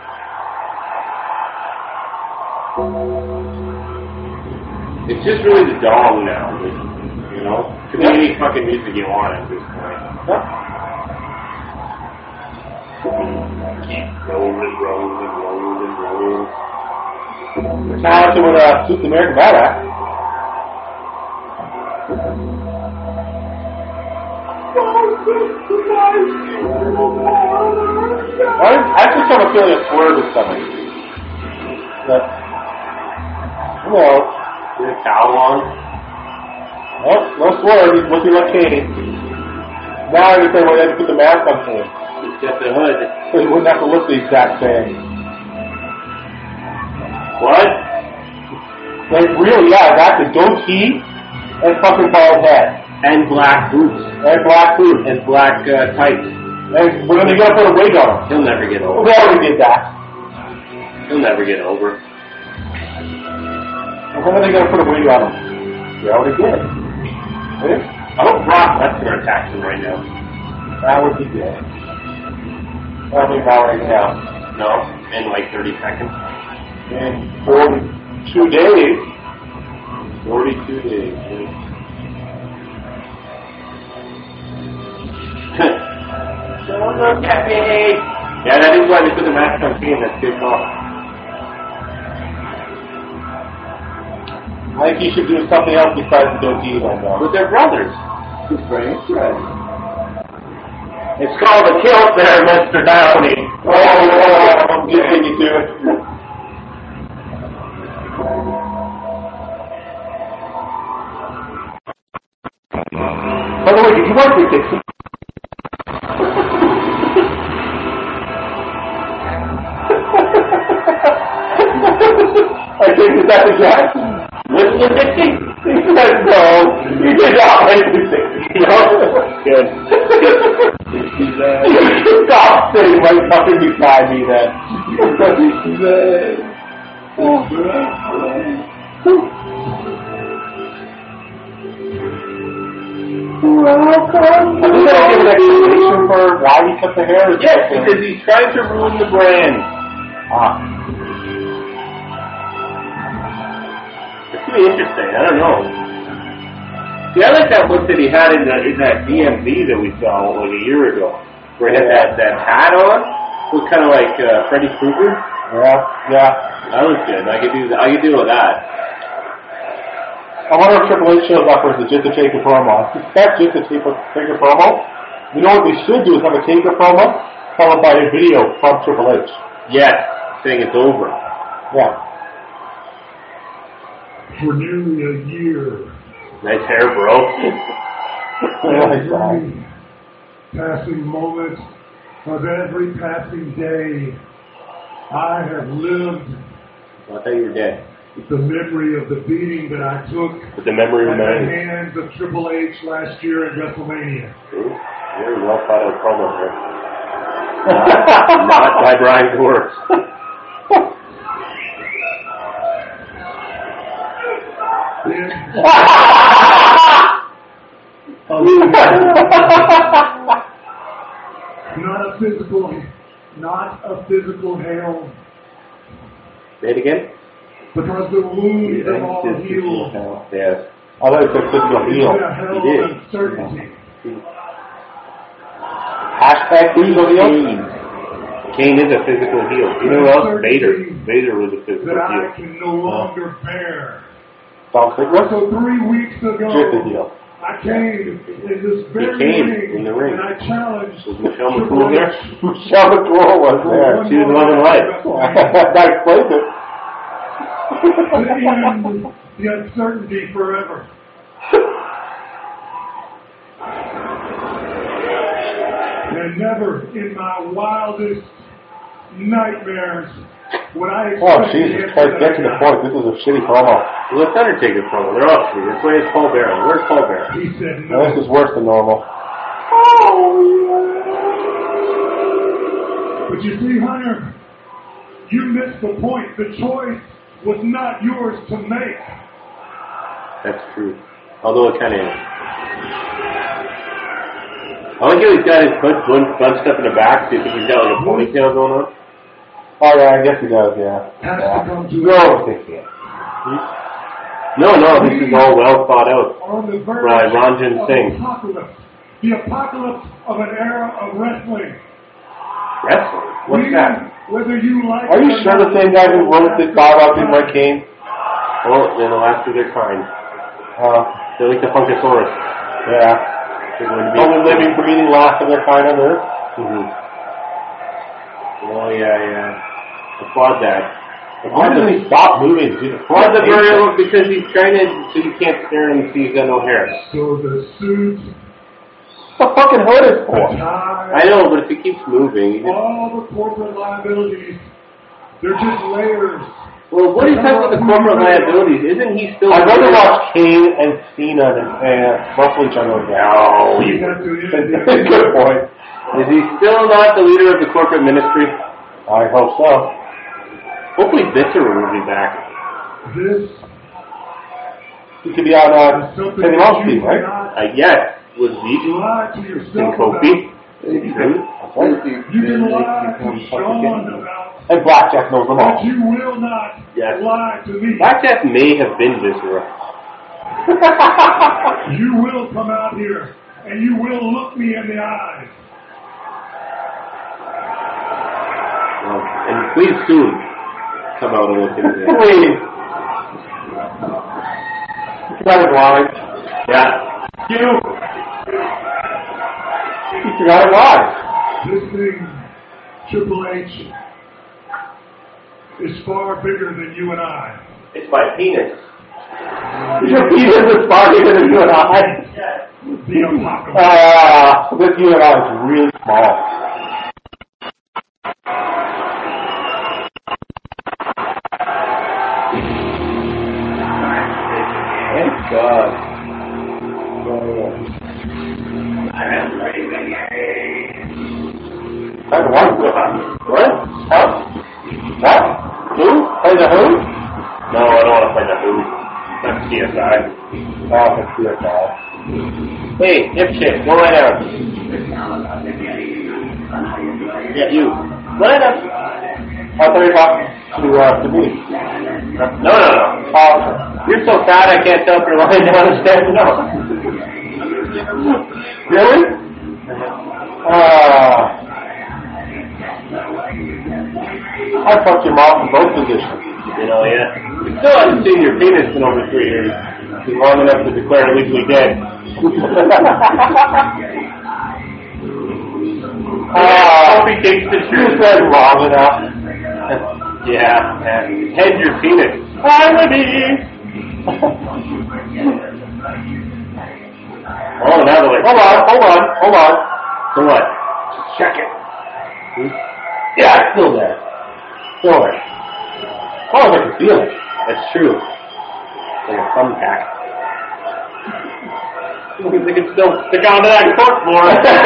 It's just really the dog now, you know? Could be any fucking music you want at this point. Keep rolling. Metallica would suit the American Badass. I just have a feeling it's Swerve is coming. But, Get a towel on. no Swerve, he's looking like Katie. Now I understand why they had to put the mask on him. He's got the hood. So he wouldn't have to look the exact same. What? Like, really, yeah, exactly. Goatee and fucking bald head. And black boots. And black boots. And black tights. And we're going to put a wig on him. He'll never get over. We already did that. He'll never get over. And when are they going to put a wig on him? We already did. I hope Brock Lesnar attacks him right now. That would be good. That would be about right now. No, in like 30 seconds. In 42 days. 42 days. Don't look at me. Yeah, that is why they put the mask on Kane. That's good call. I think he should do something else besides the goatee one, though. But they're brothers. It's called a kilt there, Mr. Downey. Oh, I'm getting you to it. By the way, did you work with Dixie? I think that's exactly. Listen to Dixie? He said no. He did not like to say no. Good. Stop sitting right fucking beside me then. Welcome. Are you going to give an explanation for why he cut the hair? Yes, because he's trying to ruin the brand. It's going to be interesting. I don't know. See, I like that look that he had in that DMV that we saw like a year ago, where he had that hat on. It was kind of like Freddy Krueger. Yeah. That was good. I could do with that. I wonder if Triple H shows up or is it just to take a promo? I suspect just to take a promo. You know what we should do is have a Taker promo followed by a video from Triple H. Yes, saying it's over. Yeah. For nearly a year. Nice hair, bro. Every passing moment of every passing day, I have lived. I thought you were dead. The memory of the beating that I took But the memory at the remains. hands of Triple H last year at WrestleMania. Very well thought out promo here. Not by Brian Gorst. Not a physical hell. Say it again? Because the wounds are all healed. Yes. I thought it said physical heel. Hell He did. of uncertainty. Hashtag physical heel. Kane is a physical heel. You know who else? Vader. Vader was a physical That I heel. can no longer bear. Dolph Ziggler? So 3 weeks ago, Just a heel. I came in this very came ring, in the ring. and I challenged Was Michelle Triple McCool there? H Michelle McCool was there. She was loving life. That explains it. to end the uncertainty forever. And never in my wildest nightmares would I Oh, expect Jesus Christ, get to the point. This is a shitty promo. Well, it's Undertaker promo. They're all shitty. That's why it's Paul Bearer. Where's Paul Bearer? He said Now, no. this is worse than normal. But you see, Hunter, you missed the point. The choice was not yours to make. That's true. Although it kind of is. I like how he's got his hood bunched up in the back. Do you think he's got like a ponytail going on? Oh, yeah, I guess he does, yeah. Has to come to No, they can't. No, this is all well thought out. on the verge By Ranjan of Singh. apocalypse. The apocalypse of an era of wrestling. Wrestling? What's that? Whether you like Are you it or sure the not, same guy who wrote this thought about didn't like Kane? Well, they're the last of their kind. They're like the Funkasaurus. Yeah. They're going to be... Only living, breathing, last of their kind on Earth. Mm-hmm. Oh, yeah. Applaud that. Why doesn't he stop moving? Applaud the burial because he's trying to... So you can't stare at him and see he's got no hair. So the suit, What the fucking hood is the for? tie, I know, but if he keeps moving... all the corporate liabilities, they're just layers. Well, what are you talking about the corporate liabilities? Isn't he still... I'd rather watch Kane and Cena than wrestle each other again. No, You you... have to Good point. Is he still not the leader of the corporate ministry? I hope so. Hopefully Viscera will be back. This He could be on is something Teddy that Long you team, right? cannot Yes, was Zeke lie to and yourself Kofi. about. You can lie to Sean about, And Blackjack knows them but all. you will not Yes. lie to me. Blackjack may have been Viscera. You will come out here and you will look me in the eyes. Well, and please soon come out and look into this. Please. You forgot his line. Yeah. You forgot his line. This thing, Triple H, is far bigger than you and I. It's my penis. Your penis is far bigger than you and I. The apocalypse. This you and I is really small. What? Who? Play the Who? No, I don't want to play the Who. That's CSI. Oh, that's CSI. Hey, dipshit, go lie down. Yeah, you. Go lie down. I'll tell you about to me. No. Oh, you're so fat I can't tell if you're lying down or standing up. Really? I fucked your mom in both positions. You know, yeah. You still haven't seen your penis in over 3 years. It's long enough to declare it legally dead. Sophie takes the You truth. said long enough. Yeah, man. Head your penis. Oh, now they're like, Hold on. So what? Check it. Yeah, it's still there. Still there. Oh, I can feel it. That's true. Like a thumbtack. They can still stick onto that cork more.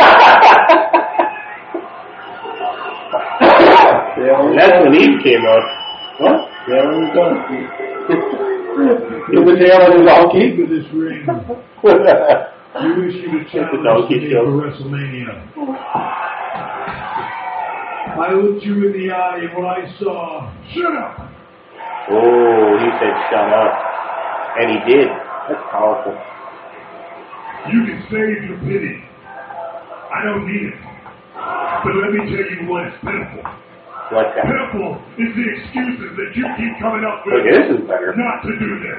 That's when Eve came out. What? Yeah, we're done. Give the tail of the donkey. For this ring, you wish you to challenge the donkey me show. for WrestleMania. I looked you in the eye and what I saw. Shut up! Oh, he said shut up. And he did. That's powerful. You can save your pity. I don't need it. But let me tell you what is pitiful. What's that? Pitiful is the excuses that you keep coming up with Okay, this is better. not to do this.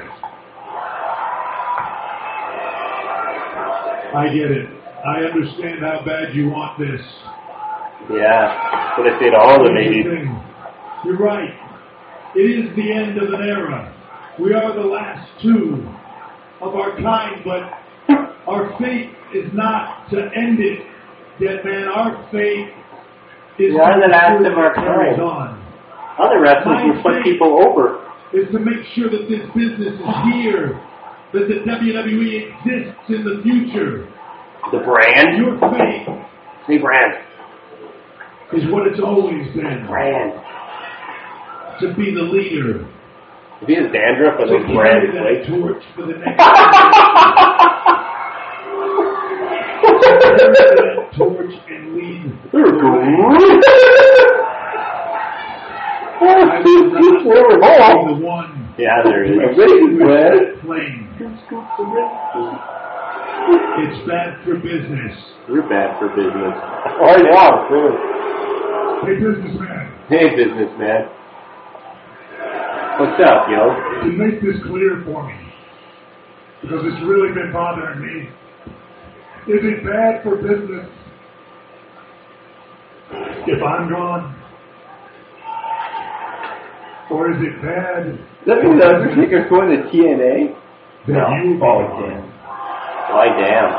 I get it. I understand how bad you want this. Yeah. But if they'd all the Here's ladies. the thing. You're right. It is the end of an era. We are the last two of our kind, but our fate is not to end it. Dead man, our fate is We are the last to of our carries kind. on. Other wrestlers will put people over. Is to make sure that this business is here, that the WWE exists in the future. The brand? Your fate Say brand. is what it's always been. Brand. To be the leader. If he has dandruff and To those carry brand that flakes. torch for the next that torch and lead. I will not be the one Yeah, there is. plane. It's bad for business. You're bad for business. Oh, yeah, sure. Hey, businessman, Hey, businessman. What's up, yo? to make this clear for me, because it's really been bothering me, is it bad for business if I'm gone? Or is it bad That means the Undertaker's going to TNA? that you be Oh, gone? Why damn?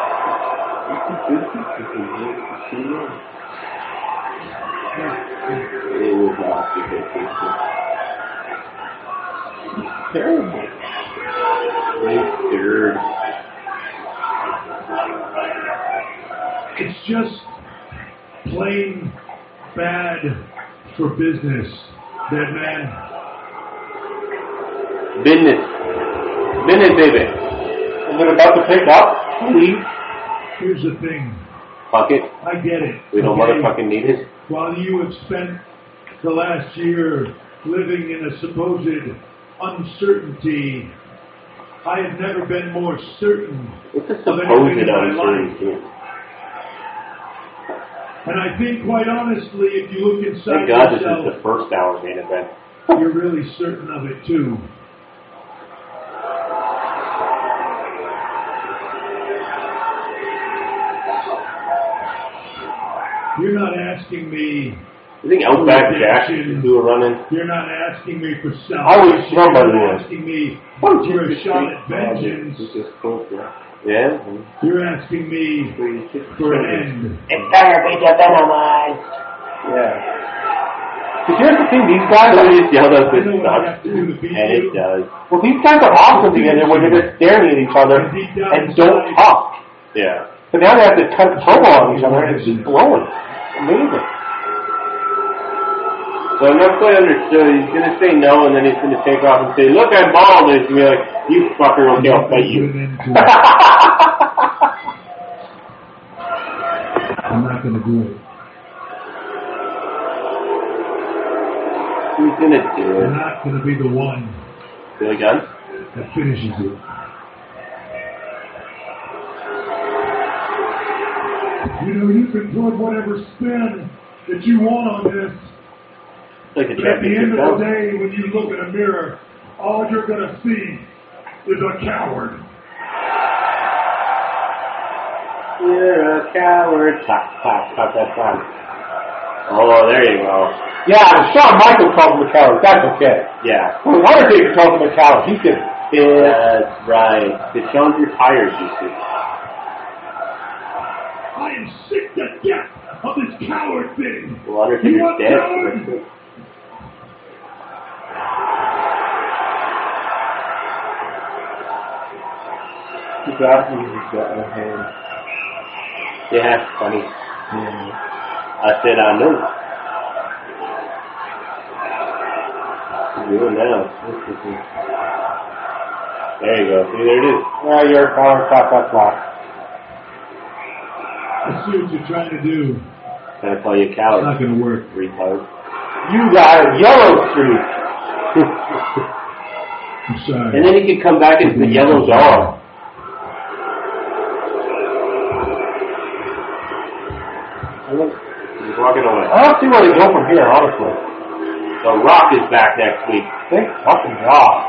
It was not a good picture. Terrible. Scared. It's just plain bad for business, dead man. Business. Business, baby. Is it about to pick up? Please. Here's the thing. Fuck it. I get it. We don't okay? motherfucking need it. While you have spent the last year living in a supposed uncertainty, I have never been more certain What's a of supposed anything in my life. uncertainty? And I think, quite honestly, if you look inside Thank God this is yourself, the first hour main event. you're really certain of it too. You're not asking me. You think Outback Jack should do a run-in? You're not asking me for stuff. I wish somebody You're would. asking me for a shot at vengeance. Yeah? You're asking me for an end. It better be venomized. Yeah. Because here's the thing, these guys Somebody just yelled out I this know what I sucks. have to do to beat And it you. does. Well, these guys are awesome together when they're just staring at each other and don't talk. Yeah. But now they have to cut turbo on each other and it's just blowing. Amazing. So I'm not quite understood. He's going to say no, and then he's going to take off and say, look, I'm bald. And he's going to be like, you fucker, okay, I'll fight you. I'm not going to do it. Who's going to do it? I'm not going to be the one. Billy Gunn? That finishes it. You know, you can put whatever spin that you want on this. Like a but at the end championship of the day, when you look in a mirror, all you're going to see is a coward. You're a coward. Clap, clap, clap, clap, clap. Oh, there you go. Yeah, and Shawn Michaels calls him a coward. That's okay. Yeah. Well, Undertaker calls him a coward. He can. That's right. The Shawn's retired, you see. I am sick to death of this coward thing. Well, Undertaker's dead. He's asking if he's got a hand. Yeah, it's funny. I said, I know. Do it now. There you go. See, there it is. Well, you're a coward. Clap, clap, clap. I see what you're trying to do. Gonna call you a coward. It's not going to work. Retard. You got a yellow streak. I'm sorry. And then he could come back as the yellow dog. He's walking away. I don't see where they go from here, honestly. The Rock is back next week. Thank fucking God.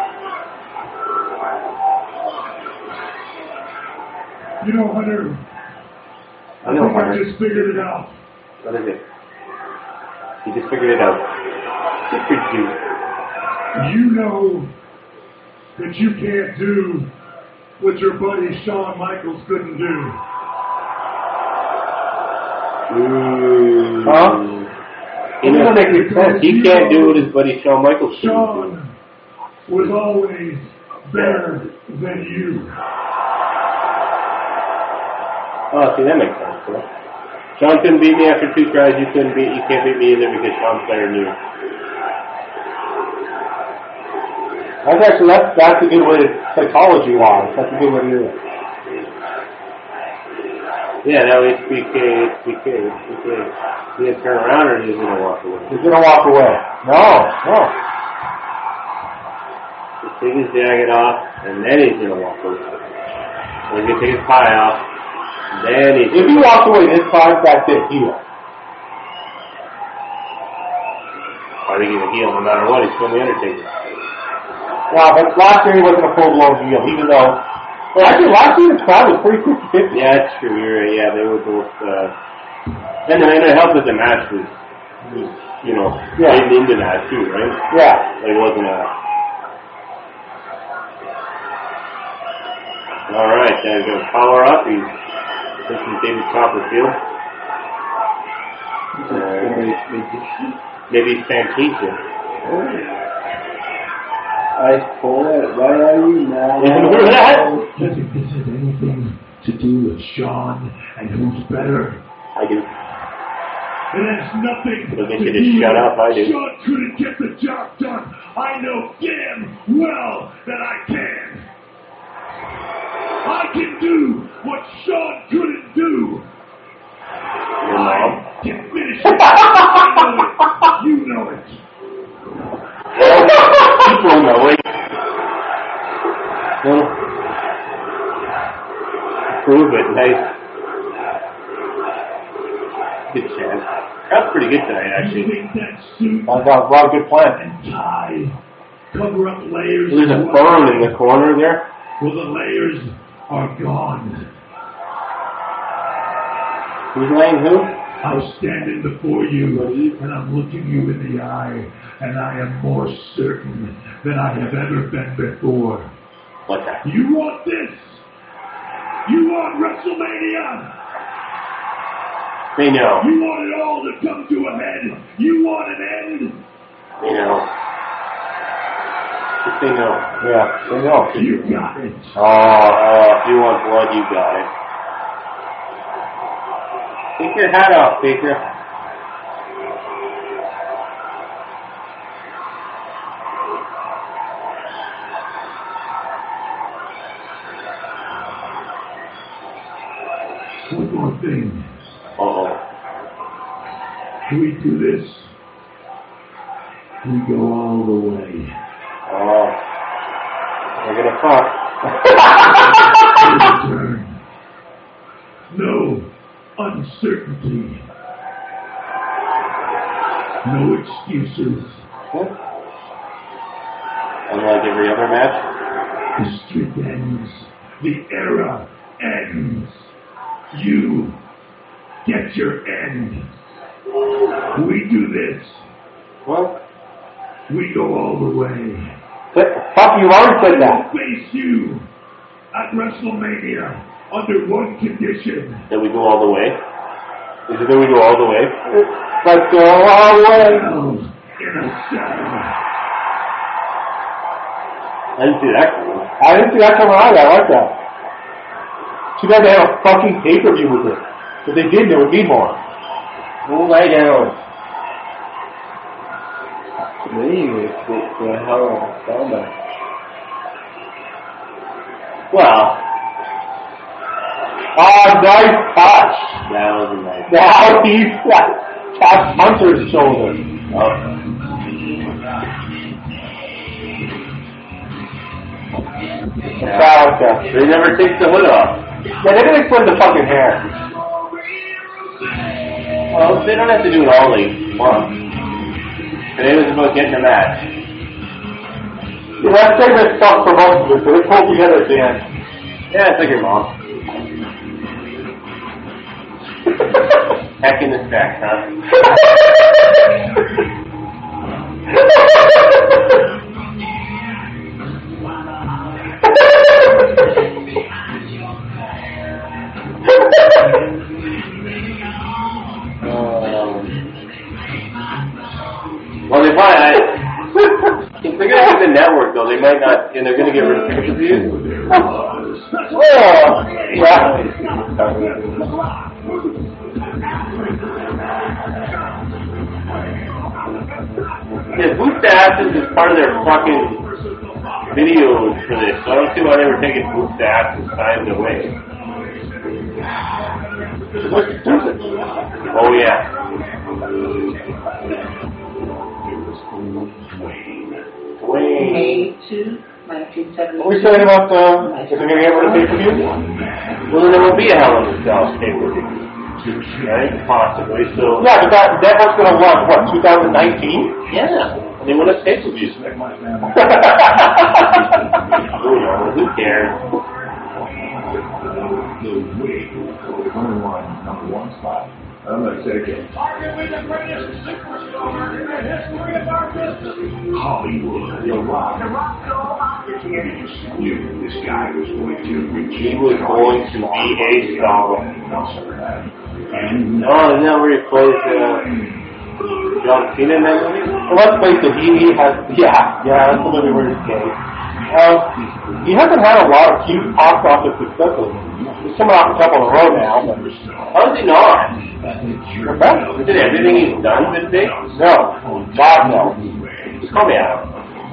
You know, Hunter, I know, think Hunter. I just figured it out. What is it? He just figured it out. Good for you. You know that you can't do what your buddy Shawn Michaels couldn't do. Huh? It doesn't make any sense. He can't do what his buddy Shawn Michaels couldn't do. Shawn was always better than you. Oh, see, that makes sense. Huh? Shawn couldn't beat me after 2 tries. You can't beat me either because Shawn's better than you. That's a good way to, psychology-wise, that's a good way to do it. Yeah, no, it's PK. He's going to turn around or he's going to walk away? He's going to walk away. No. He's take his jacket off, and then he's going to walk away. Or he's going to take his tie off, and then he's... If he walks away this time, that's it. Heel. I think he's a heel no matter what. He's still the Undertaker. Well, but last year he wasn't a full-blown heel, even though... Well, actually, last year the crowd was pretty 50-50. Yeah, that's true. You're right. Yeah, they were both... And it helped that the match was getting into that too, right? Yeah. It wasn't a... Alright, then he's going to power up. He's pushing David Copperfield. Maybe Santita. I pull it. Why are you mad? Do you think this has anything to do with Shawn and who's better? I do. It has nothing It'll get to you to do shut with up, I do. Shawn couldn't get the job done. I know damn well that I can. I can do what Shawn couldn't do. Your mom? I can finish it. I know it. You know it. People know it. Well, prove it. Nice. Good chance. That's pretty good tonight, actually. You think that suit That's a lot of good plans. and tie cover up layers? There's a burn in the corner there. Well, the layers are gone. Who's laying who? I'm standing before you, and I'm looking you in the eye, and I am more certain than I have ever been before. What's that? You want this? You want WrestleMania? They know. You want it all to come to a head? You want an end? They know. Just they know. Yeah, they know. You got it. Oh, if you want blood, you got it. Take your hat off, Baker. One more thing. Uh-oh. We do this. We go all the way. Oh. We're gonna fuck. Return. No uncertainty. No excuses. What? Unlike every other match? The streak ends. The era ends. You get your end. We do this. What? We go all the way. Fuck, you already said that. I will face you at WrestleMania under one condition. That we go all the way? Is it that we go all the way? Let's go all the way. In a cell. I didn't see that coming. I didn't see that coming either. I like that. Too bad they had a fucking pay-per-view with it. If they did, there would be more. We'll lay down. Maybe it's the hell of a stomach. Well. Oh, nice touch. That was a nice touch. Now he's got Hunter's shoulder. Okay. They never take the hood off. Yeah, they didn't explain the fucking hair. Well, they don't have to do it all they want. Today was about getting a match. Yeah, that segment sucked for most of it, but they pulled together at the end. Yeah, it's like your mom. Heck in the stack, huh? Well, they might. If they're going to get the network, though, they might not, and they're going to get rid of pay-per-views. Oh, yeah. Yeah, Boost Asses is part of their fucking videos for this, so I don't see why they were taking Boost Asses signs away. Oh, yeah. May 2, 1970. What were we saying about if they're going to get rid of pay-per-view? Well, then there will be a Hell in a Cell pay-per-view. Right? Possibly. So. Yeah, but that network's going to run, what, 2019? Yeah. And they want us pay-per-views. Who cares? Only number one spot. I'm going to say again. Arguably the greatest superstar in the history of our business. Hollywood. The Rock. The Rock knew this guy was going to reach. He was going to be a star. And isn't that where he plays John Cena in that movie? Well, let's face it, he has, yeah, that's the movie where he's gay. He hasn't had a lot of huge box office successes. He's coming off a couple in a row now. But how is he not? Is it everything he's done been big? No. God, no. Just call me out.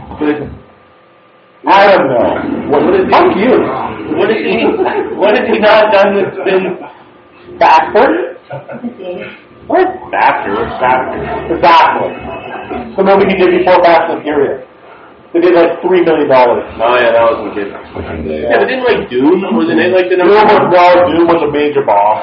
I don't know. Fuck you. What has he not done that's been backward? What? Backward? What's backward? The backward. So maybe he did before Fast and Furious. They did like $3 million. Oh yeah, that wasn't good. Yeah, but didn't like Doom? Wasn't it like the number one? Doom was a major bomb.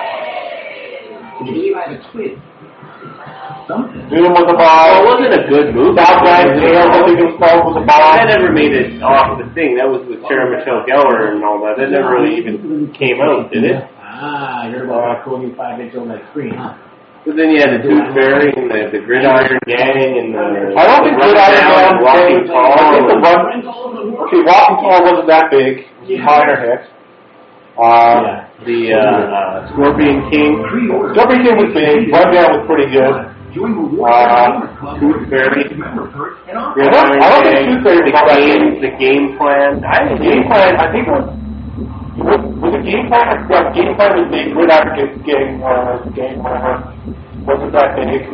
He had a twin. Doom was a bomb. Well, it wasn't a good movie. Southland Tale, I think it was a bomb. That never made it off the thing. That was with Sarah Michelle Gellar and all that. That never really even came out, did it? I heard about that Cody 5-inch on that screen, huh? But then you had the Tooth Fairy and the Gridiron Gang and the... I don't think Gridiron Gang was Walking Tall. I think the Okay, Walking Tall wasn't that big. Minor hit. The Scorpion King. Scorpion King was big. Rundown was pretty good. Tooth Fairy. Gridiron Gang. The Game Plan. I think Game Plan, I think was the Game Plan? Yeah, Game Plan was big. Gridiron Gang, wasn't that big.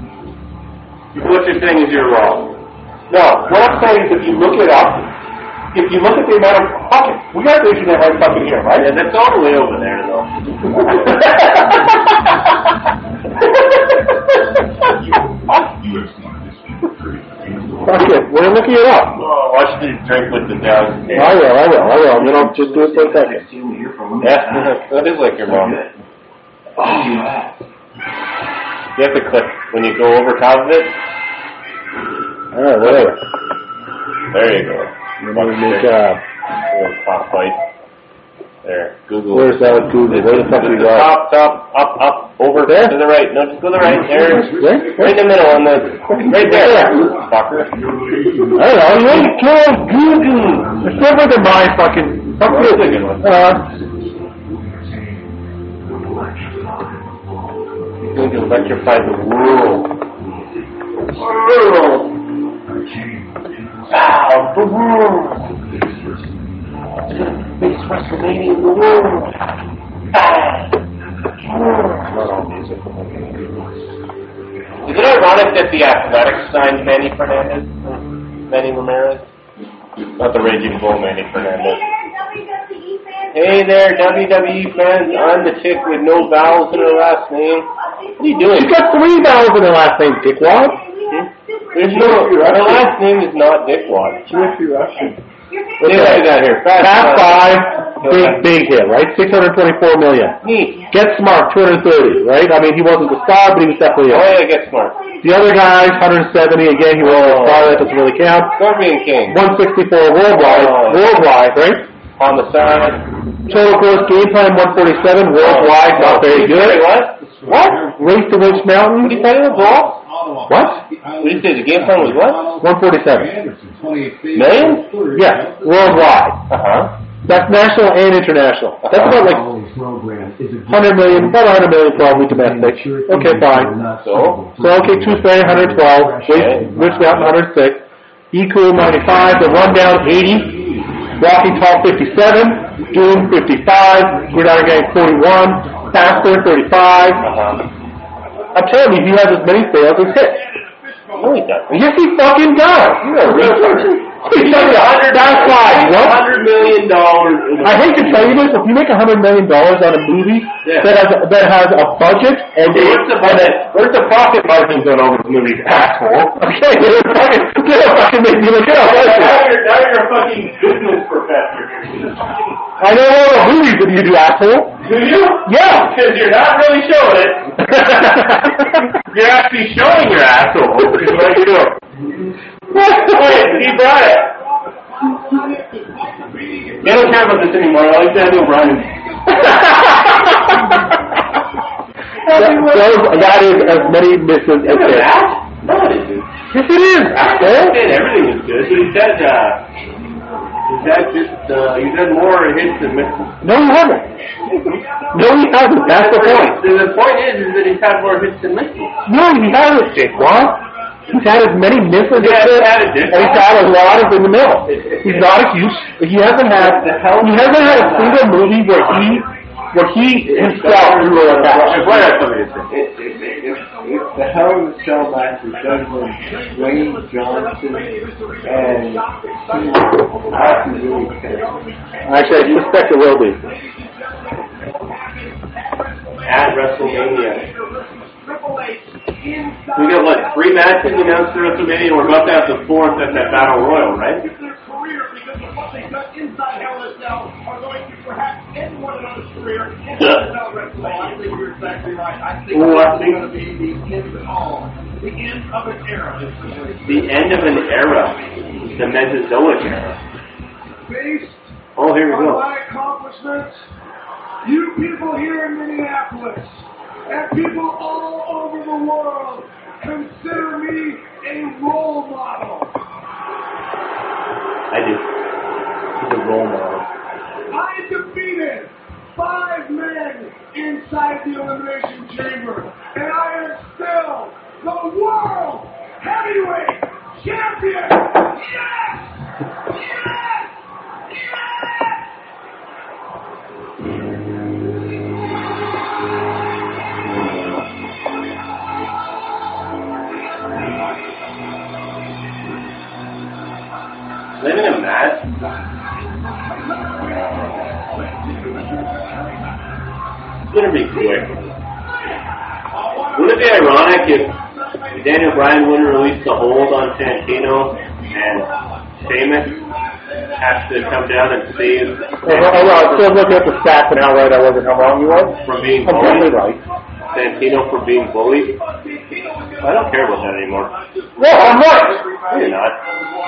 What you're saying is you're wrong. No, what I'm saying is if you look it up, if you look at the amount of fucking, we got the internet right fucking here, right? Yeah, that's all the way over there, though. Fuck it, we're looking it up. Oh, watch the drink with the down. I will. You know, just do it for a second. Yeah, that is like your mom. You have to click when you go over top of it. Alright, whatever. There you go. Let me make top fight. There, Google. Where's that with Google? Where the fuck we got? Top, up, over there? To the right. No, just go to the right. There. Right in the middle, right there. Fucker. I don't know, you ain't killing Google. It's different than my fucking. Fuck you. He's going to electrify the world. Wow, the world. Biggest WrestleMania in the world. Is it ironic that the Athletics signed Manny Ramirez? Not the Raging Bull, Manny Fernandez. Hey there, WWE fans. I'm the chick with no vowels in her last name. What are you doing? She's got 3 vowels in her last name, Dickwad. There's no. Her last name is not Dickwad. Jiffy Russian. What do I got here? Fast 5, big hit, right? $624 million. Neat. Get Smart, 230, right? I mean, he wasn't the star, but he was definitely Oh yeah, Get Smart. The other guys, 170. Again, he wasn't the star. That doesn't really count. Scorpion King. 164 worldwide. Worldwide, right? Homicide. Total gross game time 147 worldwide. Not very good. What? Race to Witch Mountain. What are you talking about? What? What did you say? The game time was what? 147. Million? Yeah, worldwide. That's national and international. That's about like 100 million, about 100 million probably domestic. Okay, fine. So okay, Tuesday 112, Rich Mountain 106, Eco 95, The Rundown 80, Walking Tall 57, Doom 55, Gridiron Gang 41, Faster 35. I'm telling you, he has as many sales as hits. No, he doesn't. Yes, he fucking does. You're a retard. He's that's why. $100 million. I hate to tell you this, if you make $100 million on a movie that has a budget and where's the profit margins on all those movies, asshole? Okay, they're fucking make me look it up. Now you're a fucking business professor. I know all the movies that you do, asshole. Do you? Yeah. Because you're not really showing it. You're actually showing your asshole. Is what you do. Wait, he brought it. I don't care about this anymore. I like Daniel Bryan. That is as many misses as hits. No, it isn't. Yes, it is, asshole. Everything is good. But he said more hits than misses. No, he hasn't. No, he hasn't. That's the point. The point is that he's had more hits than misses. No, he hasn't, Jake. What? He's had as many misses as hits, and he's had a lot of in the middle. He's not a huge. He hasn't had a single movie where he himself threw a match. If the Hell in a Cell match is done with Dwayne Johnson and I'd be really pissed. Actually, I suspect it will be. At WrestleMania. We got what, 3 matches announced for WrestleMania? We're about to have the 4th at that Battle Royal, right? Inside Hell in a Cell are going to perhaps end one another's career. I think you're exactly right. I think it's going to be the end of an era. The end of an era. The Mesozoic era. Based oh, here we go. on my accomplishments, you people here in Minneapolis and people all over the world consider me a role model. I do. He's a role model. I defeated 5 men inside the Elimination Chamber, and I am still the World Heavyweight Champion! Yes! Yes! Yes! Living in Matt? It's gonna be quick. Wouldn't it be ironic if Daniel Bryan wouldn't release the hold on Santino and Sheamus has to come down and save? I'm still looking at the stats and how right I was and how wrong you were. From being I'm bullied. definitely right. Santino for being bullied. I don't care about that anymore. No, I'm right. No, you're not.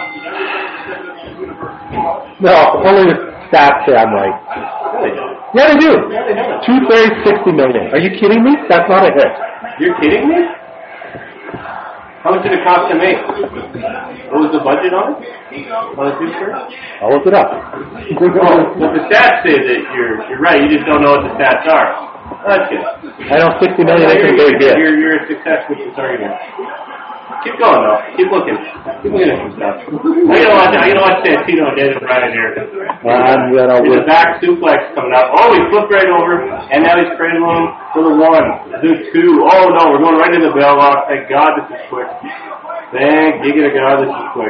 No, only the stats say I'm right. No, they don't. Yeah, they do. 230, 60 million. Are you kidding me? That's not a hit. You're kidding me? How much did it cost to make? What was the budget on it? On a two-shirt? I'll look it up. Well, the stats say that you're right. You just don't know what the stats are. That's good. I know 60 million ain't a big deal. You're a success with this argument. Keep going though. Keep looking. Keep looking at some stuff. I'm gonna watch Santino and Daniel Bryan here. There's a back suplex coming up. Oh, he flipped right over, and now he's cradling for the 1, the 2. Oh no, we're going right into the bell lock. Thank God this is quick. Thank giga to God this is quick.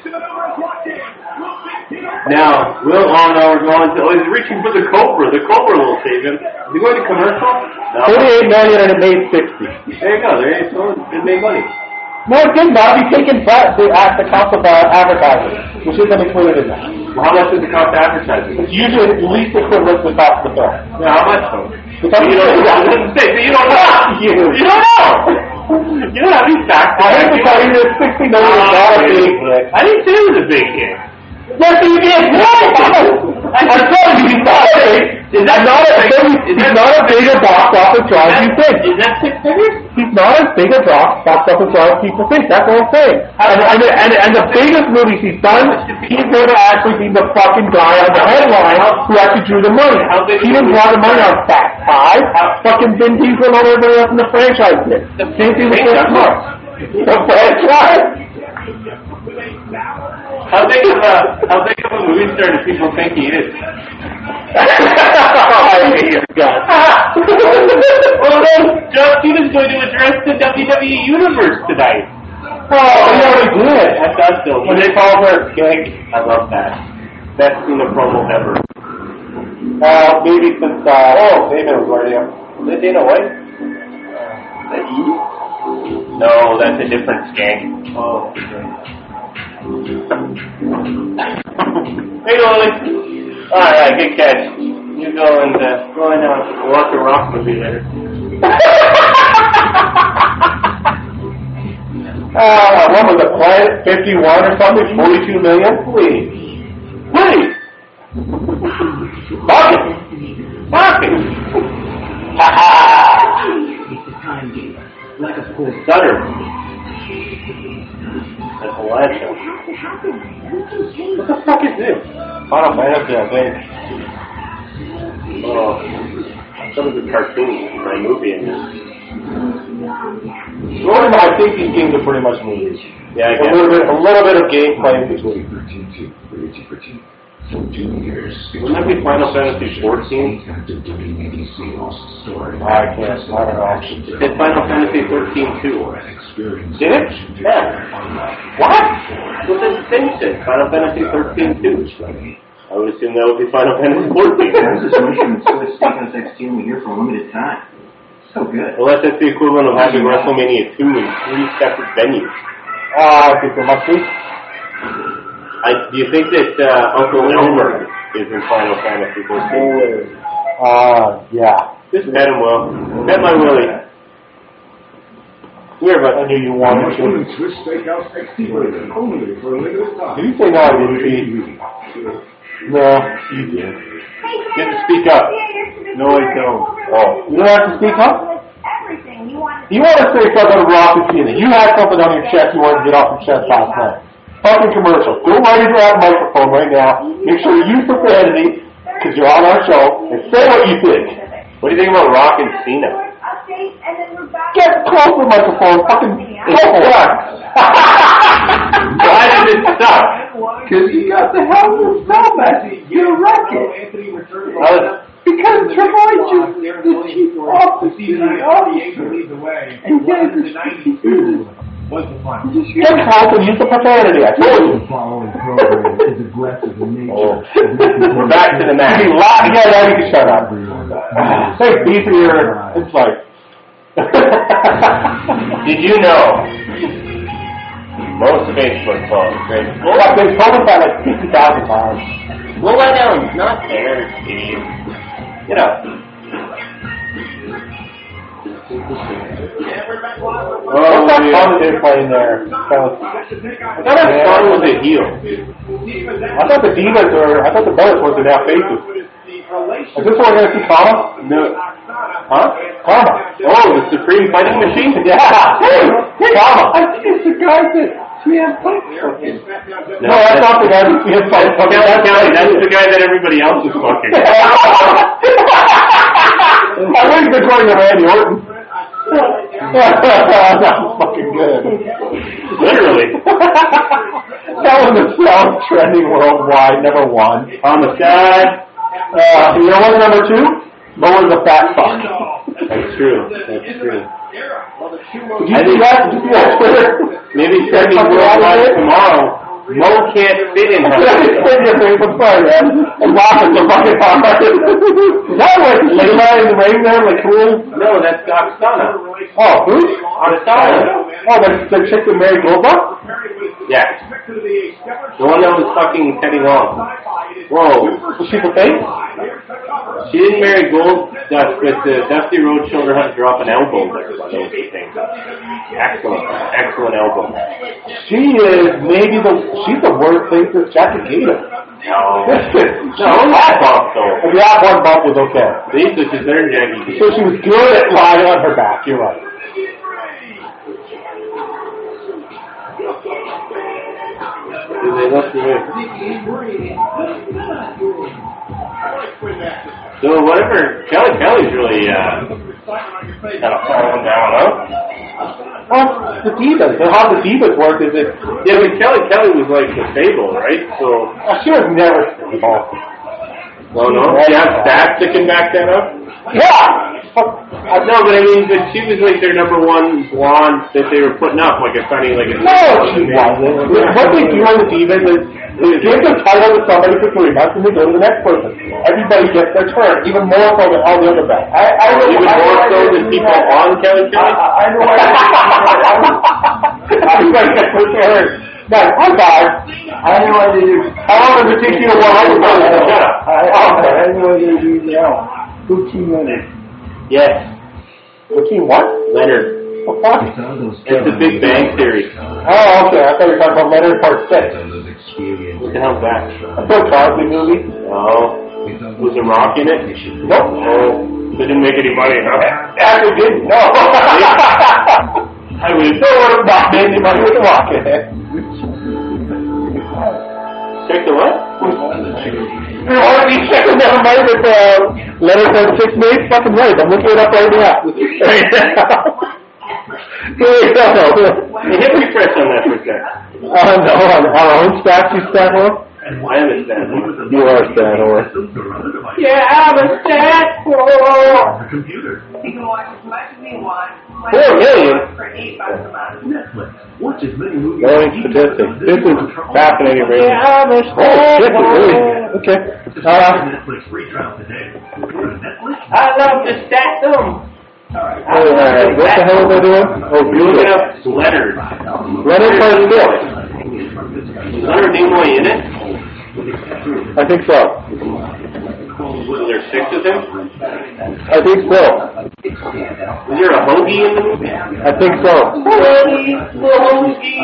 Now, we're going to, he's reaching for the Cobra. The Cobra will save him. Is he going to commercial? No. 38 million and it made 60. There you go. It made money. No, it didn't. That'll be taken back to the cost of advertising, which isn't included in that. Well, how much does it cost advertising? It's usually at least equivalent to the cost of the film. Yeah, how much though? You don't know. You don't know. You don't have these facts. I hate to tell you that 60 million is not a big hit. I didn't say it was a big hit. Yes, he did. I told you he's not big. He's not as big a box office draw as you think. Is that 6 figures? He's not as big a box office draw as people think. That's what I'm saying. And the biggest movies he's done, he's going to actually be the fucking guy on the headline who actually drew the money. He didn't draw the money on Fast Five. Fucking Vin Diesel and all everybody else in the franchise did. Same thing with Chris Mark. The franchise. How big of a movie star do people think he is? I hate your guts. Well, then, John Cena's going to address the WWE Universe tonight. Oh, he already did. That's us still. When they call her a skank. I love that. Best Cena promo ever. Maybe since, Damon was already up. Was it Dana White? Is that Eve? No, that's a different skank. Oh, okay. Hey, Lily. Alright, good catch. You go and watch a rock movie later. What was it, Planet 51 or something? 42 million? Please. Market! It's a time game. Like a pool. Stutter. That's a legend. What the fuck is this? Final Fantasy, I think. Oh, some of the cartoons, my movie in this. I think these games are pretty much movies. Yeah, I guess. A little bit of gameplay in between. Wouldn't that be Final Fantasy 14? I don't know. It said Final Fantasy 13 too. Did it? Yeah. What? Well, then you said Final Fantasy 13 too. I would assume that would be Final Fantasy 14. There's this mission in Swiss taking us next year here for a limited time. So good. Well, that's the equivalent of having WrestleMania 2 in 3 separate venues. I think there must be. Do you think that Uncle Elmer is in Final Fantasy 14? Yeah. Just pet him, Will. Pet my Willie. Weird, but I knew you wanted to. Swiss Steakhouse XT only for a limited time. Did you say no, I didn't? No, you did. Get to speak up. No, I don't. Oh. You don't have to speak up? Everything you want. You want to say something to Rock and Tina. You had something on your chest you wanted to get off your chest last night. Fucking commercial. Go right into that microphone right now. Make sure you use profanity, because you're on our show, and say what you think. What do you think about Rock and Cena? Get close to the microphone. Fucking go for it. Why did it stop? Because you got the hell of a spell match. You're a rocket. Because Triple H is the chief officer. And then Was the final. Get help and use the profanity. I told you. The following program is aggressive in nature. We're back to the match. Yeah, now you can shut up. Say B for your. It's like. Did you know most Facebook posts? They've told us that like 50,000 times. Well, I know it's not fair, Steve. You know. What's that song that they're playing there? I thought that song was a heel. I thought the Divas were. I thought the Bullets were now faces. Is this where we're gonna see Karma? No. Huh? Karma. Oh, the Supreme Fighting Machine? Yeah. Hey, Karma. I think it's the guy that CM Punk fucking. No, that's not the guy that CM Punk fucking. That's the guy that everybody else is fucking. I think they're going to Randy Orton. That was fucking good. Literally. That was the sound trending worldwide, number one. On the side. You know what's number two? Mo was a fat fuck. That's true. That's true. Did you see that? Did you see that Twitter? Maybe sending worldwide tomorrow. Mo can't fit in her. Spin your face, I'm sorry, man. I'm laughing so fucking hard. Is that like Layla in the ring there, like cool? No, that's Oksana. Oh, who? Oksana. Oh, the chick that married Goldberg? Yeah. The one that was fucking Teddy Long. Whoa. Was she the face? She didn't marry Goldust, but Dusty Rhodes showed her how to drop an elbow there by those two things. Excellent. Excellent elbow. She is maybe she's the worst thing since Jackie Gator. No, that bump though. Yeah, one bump was okay. These are just their Jackie Gator. So she was good at lying on her back, you're right. They left her in. So whatever, Kelly's really kind of falling down, huh? Well, the Divas. So how the Divas work is it? Yeah, but Kelly was like the stable, right? So she was never stable. Well, no, she has stats that can back that up. Yeah. No, but I mean, but she was like their number one blonde that they were putting up, like a funny, like a. No, she wasn't. What they do on the Divas is give the title to somebody for 3 months and they go to the next person. Everybody gets their turn, even more so than all the other bets. Even more so than people on Kelly Kelly? I know. Everybody gets their turn. No, I'm sorry. I know what they do. How long does it take you to warm up? Shut up. I know what they do now. Who team Leonard? Yes. Who team what? Leonard. What the fuck? It's the Big Bang Theory. Oh, okay. I thought you were talking about Leonard Part 6. What the hell's that? A Bill Cosby movie. Oh. Was The Rock in it? Nope. Oh. They didn't make any money, huh? Actually didn't. No. I would have not made any money with The Rock in it. Check the what? You want to be checking never mind that Leonard said 6 minutes? Fucking right. I'm looking it up right now. Here we go. Hit refresh on that for a sec. No, on our own stats, you stat whore? I am a stat whore. You are a stat whore. Yeah, I'm a stat whore. You can watch as much as you want. 4 million? For $8 a month. Watch as many movies. Growing statistics. This is fascinating, really. Yeah, I'm a Oh, stat shit, really? whore. Okay. Netflix free trial today. Netflix. I love to stat them. What the hell was I doing? Oh, Look up Leonard. Leonard Part 6. Is Leonard Nimoy in it? I think so. Was there 6 of them? I think so. Was there a hoagie in the movie? I think so. Hoagie, hoagie.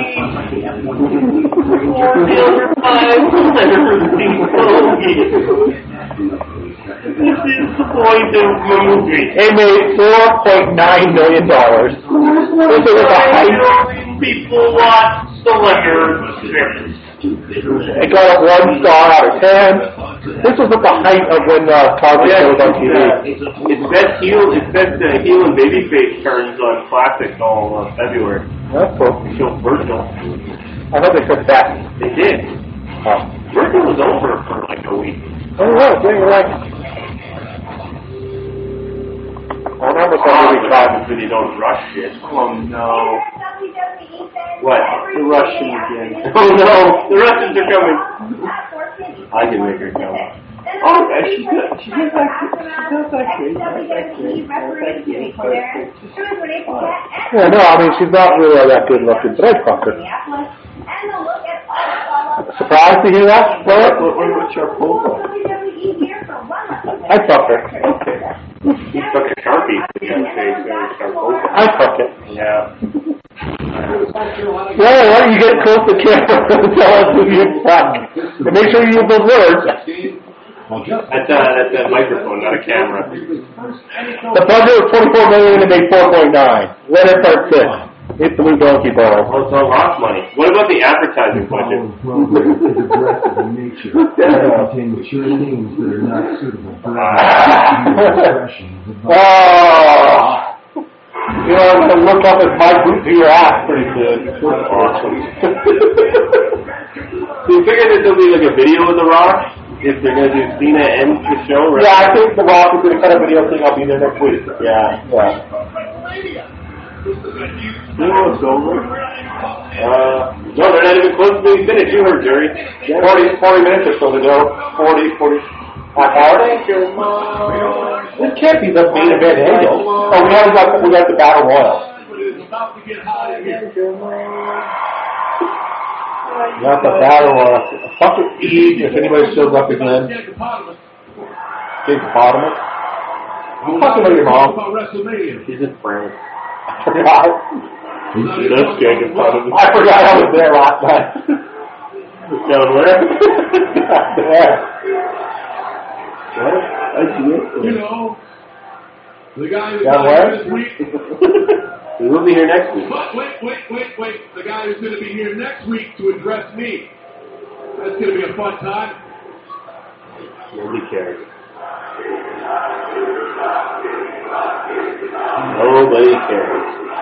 4,500 This is the point of the movie. It made $4.9 million. This is at the height. People watch the Leonard series. It got a 1 star out of 10. This was at the height of when Cosby was on TV. It's best heel and babyface turns on Classic all February. That's cool. Show Virgil. I thought they said that. They did. Oh. Virgil was over for like a week. Oh, yeah, you're right. I remember What happens when you don't rush shit? Oh no. WWE What? The Russian again. Oh no, the Russians are coming. I can make her come. Oh, she does actually. Yeah, no, I mean, she's not really that good looking, but I'd fuck her. Surprised to hear that? What's your profile? I'd fuck her. Okay. You took a Sharpie. I'd fuck it. Yeah. Well, why don't you get close to the camera and tell us who you fuck? And make sure you use those words. That's a microphone, not a camera. The budget was $24 million and made $4.9. Winner part 6. Hit the blue donkey ball. Oh, it's all lost money. What about the advertising budget? Program is aggressive in nature. They contain mature themes that are not suitable for expressions. You know, I'm going to look up at my boot to your ass pretty soon. Awesome. So you figure that there'll be like a video of The Rock if they're going to do Cena and the show, right? Yeah, I think The Rock is going to cut a video thing. I'll be there next week. Yeah. You know it's over? No, they're not even close to being finished. You heard, Jerry. 40 minutes or so to go. 40, half hour. This can't be the main event angle. Oh, we got the Battle Royal. Not the Battle Royal. Fuck it, Eve, if anybody shows up again. Big bottom. I'm fucking with your mom. She's in France. I forgot. I forgot I was there last night. Down where? Yeah. You know, the guy who's Down going where? to be this week. We will be here next week. But wait. The guy who's going to be here next week to address me. That's going to be a fun time. Nobody cares. Nobody cares.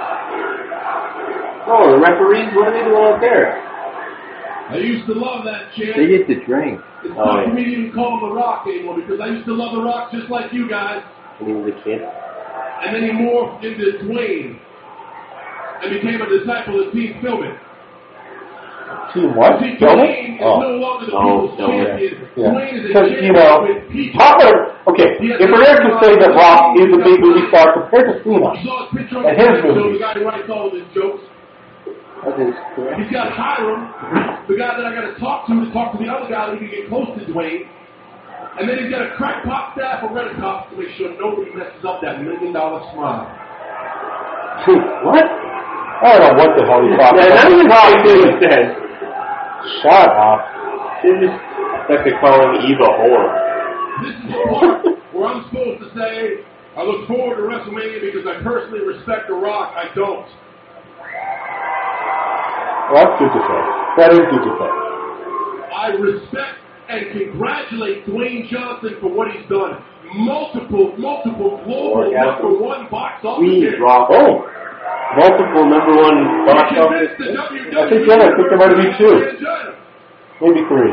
Oh, the referees, what are they doing out there? I used to love that chant. They get to drink. It's tough for me to even call him The Rock anymore because I used to love The Rock just like you guys. When he was a kid. And then he morphed into Dwayne and became a disciple of Team Philbin. Team what? See, Philbin? Dwayne is no longer the people's champion. Yeah. Dwayne is a Because, champion with people. Okay, if we're going to say that Rock is a big movie star compared to Cena, You saw his picture on and the his show, movies. the guy who writes all of his jokes. That is correct. He's got Hiram, the guy that I got to talk to the other guy that he can get close to Dwayne. And then he's got a crackpot staff of Redicop to make sure nobody messes up that $1 million smile. What? I don't know what the hell he's talking about. That's what he said. Shut up. They just like to call him Eva whore. This is the part where I'm supposed to say, I look forward to WrestleMania because I personally respect The Rock. I don't. Well, that's good to say. That is good to say. I respect and congratulate Dwayne Johnson for what he's done. Multiple global #1 box office hits. Oh. Multiple #1 box office. I think there might be 2. Maybe 3.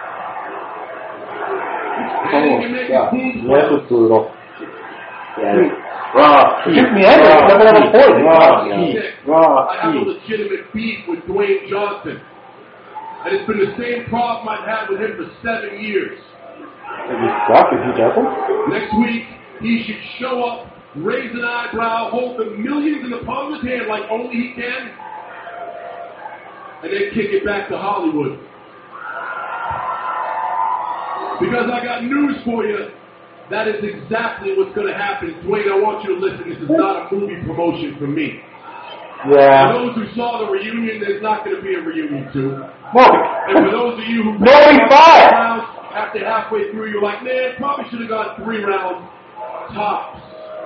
Oh, yeah. That was brutal. Yeah. It took me angry. I never have a point. I have a legitimate beef with Dwayne Johnson. And it's been the same problem I've had with him for 7 years. If he sucks, if he doesn't. Next week, he should show up, raise an eyebrow, hold the millions in the palm of his hand like only he can, and then kick it back to Hollywood. Because I got news for you. That is exactly what's going to happen. Dwayne, I want you to listen. This is not a movie promotion for me. Yeah. For those who saw the reunion, there's not going to be a reunion too. No. And for those of you who Nobody saw it. rounds, after halfway through, you're like, man, probably should have gone 3 rounds tops.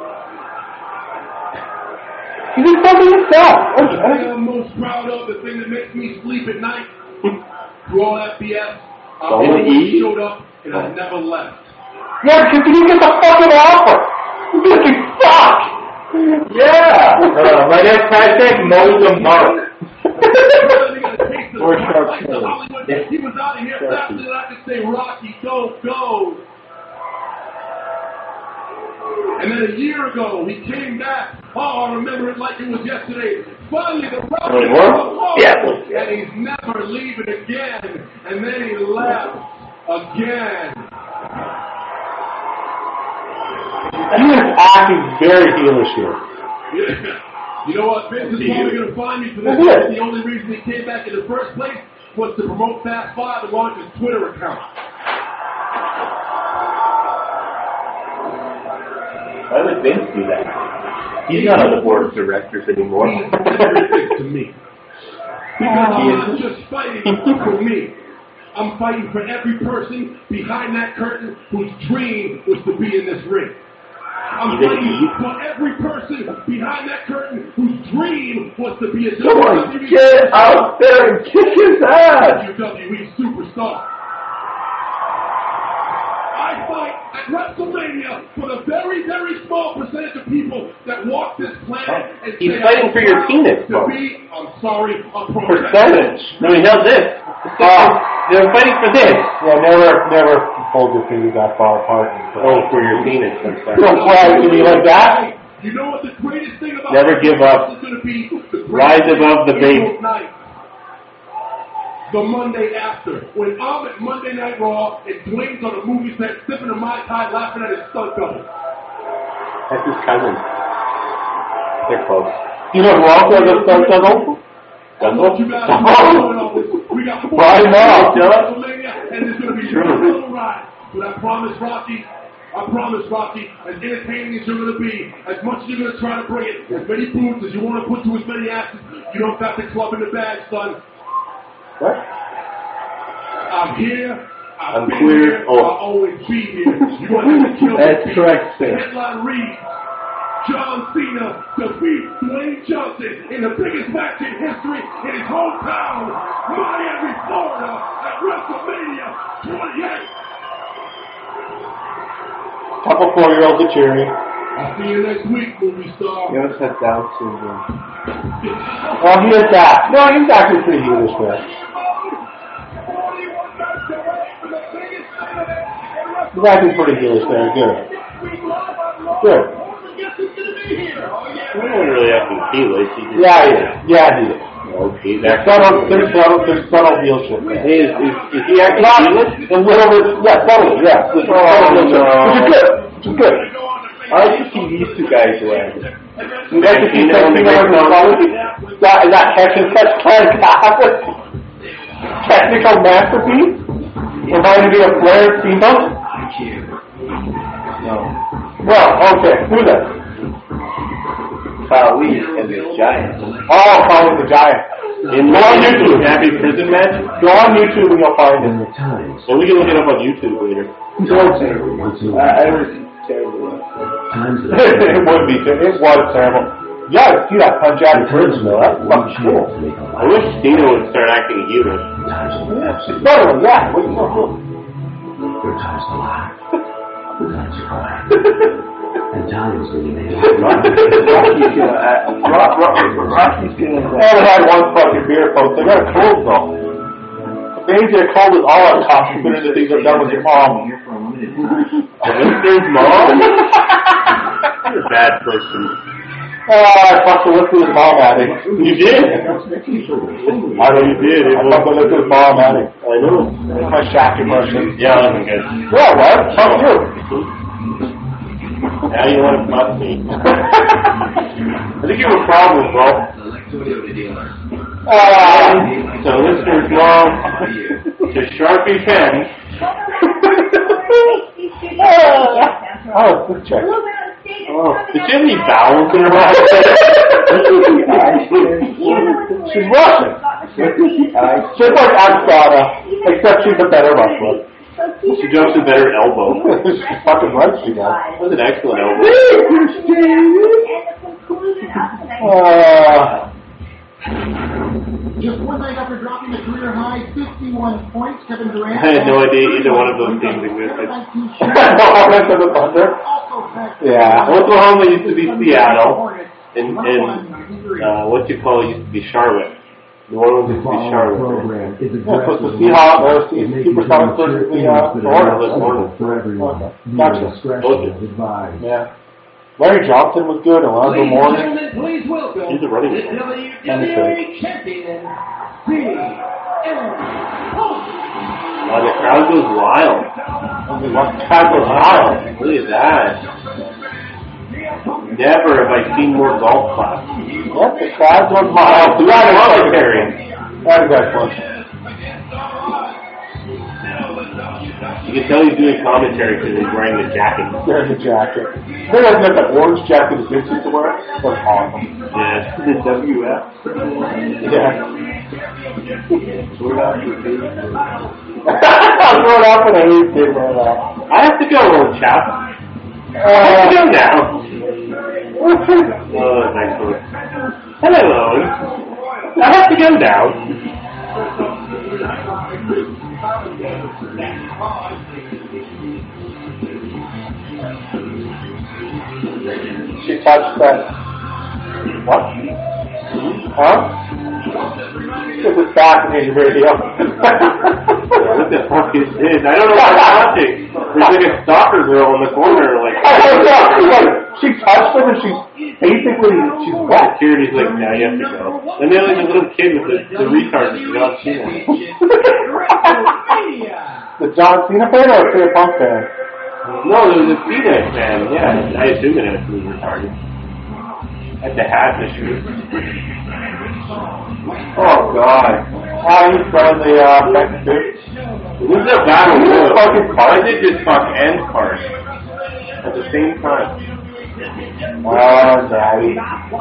You did something yourself. The thing I'm most proud of, the thing that makes me sleep at night, through all that BS, I showed up and I never left. Yeah, because you didn't get the fucking offer. You fucking suck. Yeah. My next hashtag, mow the mark. Or sharp He was out of here faster than I could say, Rocky, go. And then a year ago, he came back. Oh, I remember it like it was yesterday. finally the rock Wait, what? Yeah. and he's never leaving again. And then he left again. He is acting very heelish here. Yeah. You know what? Vince is probably going to find me for this. The only reason he came back in the first place was to promote Fast Five and launch his Twitter account. Why would Vince do that? He's not on the board of directors anymore. He's everything to me. Because I'm not just fighting for me. I'm fighting for every person behind that curtain whose dream was to be in this ring. I'm fighting for every person behind that curtain whose dream was to be a WWE get out there and kick his ass! WWE superstar. I fight at WrestleMania for the very, very small percentage of people that walk this planet and he's fighting for your penis, bro. I'm sorry, a percentage. No, he held this. They're fighting for this. Yeah, never hold your fingers that far apart. For your penis. You mean like that? You know what the greatest thing about never give up. Is going to be rise above the base. The Monday after, when I'm at Monday Night Raw and Dwayne's on a movie set, sipping a Mai Tai, laughing at his stunt double. That's his cousin. They're close. You know who else has a stunt double? We got Brian Moss, WrestleMania, and it's going to be a little ride. But I promise, Rocky, as entertaining as you're going to be, as much as you're going to try to bring it, as many boots as you want to put to as many asses, you don't got the club in the bag, son. What? I'm here. I'm clear. I'll always be here. You're going to have to kill me. That's correct, sir. Headline reads, John Cena defeats Dwayne Johnson in the biggest match in history in his hometown, Miami, Florida, at WrestleMania 28. Couple 4-year-olds are cheering. I'll see you next week, movie star. He always has Down syndrome. Well, he is that. No, he's actually pretty heelish, man. He's acting pretty heelish there. Good. Good. He wasn't really acting heelish. Yeah, he is. Okay, there's subtle heel shit there. Is he acting heelish? A little bit, yeah, subtle, yeah. Which is good. I like to see these two guys around. You like to see that technical masterpiece? Reminded me of Flair Steamboat? No. Well, okay, who's that? Kyle Lee and the Giant. Oh, Kyle the Giant. Go on YouTube. Happy prison match? Go on YouTube and you'll find it. And we can look it up on YouTube later. I never seen terrible. It would be. It was terrible. You gotta see that punch out of prison, though. That's fucking cool. I wish Cena would start acting heelish. Totally, yeah. What are you gonna do? Your time's to lie. The time's to cry. And Italians really made it. Rocky's gonna. I haven't had one fucking beer, folks. They got a cold, though. The things that are cold is all our cops consider the things I've done with your mom. Mr. Mom? You're a bad person. I fucked the lift with his mom addict. You did? I know you did. I fucked the lift with his mom addict. I know. That's my Shaq impression. Yeah, that wasn't good. Well, what? Fuck you. Now you want to fuck me. I think you have a problem, bro. So listeners, mom, to Sharpie pen. Oh, good check. Oh, did she have any vowels in her mouth? She's Russian. She's like Aspada, except she's a better wrestler. She jumps a better elbow. She's fucking right, she does. That was an excellent elbow. Just one night after dropping a career high 51 points, Kevin Durant. I had no idea either one of those teams existed. Yeah. Oklahoma used to be Seattle, and what you call it used to be Charlotte. New Orleans used to be Charlotte. The Seahawks, Supersonics, for everyone. Gotcha. Advised. Yeah. Larry Johnson was good. Alonzo Moore. Please welcome He's a running the back. WWE champion, CM Punk. Oh, the crowd goes wild. The crowd goes wild. Look at that. Never have I seen more golf claps. Yep, the crowd goes wild. Who's the commentary? That guy's fun. You can tell he's doing commentary because he's wearing the jacket. There's a jacket. They doesn't have that orange jacket the bitch used to wear. That's awesome. Yeah. The WF. Yeah. Sort out your face. I'm going off and I hate it, man. I have to go, old chap. I have to go now. Oh, nice one. Hello. I have to go now. She touched that. What? Huh? This is fascinating radio. What the fuck is this? I don't know what I'm watching. There's like a stalker girl in the corner, like. She touched him and she's wet. Security's like, now you have to go. And then like a little kid with the retard that's not seen it. The John Cena fan or a CM Punk fan? No, there was a Cena fan. Yeah, I assume it was retarded. At the hat this year. Oh God! How he's throwing the next bit. This is a battle royal. I did just fuck and card at the same time. Oh, daddy.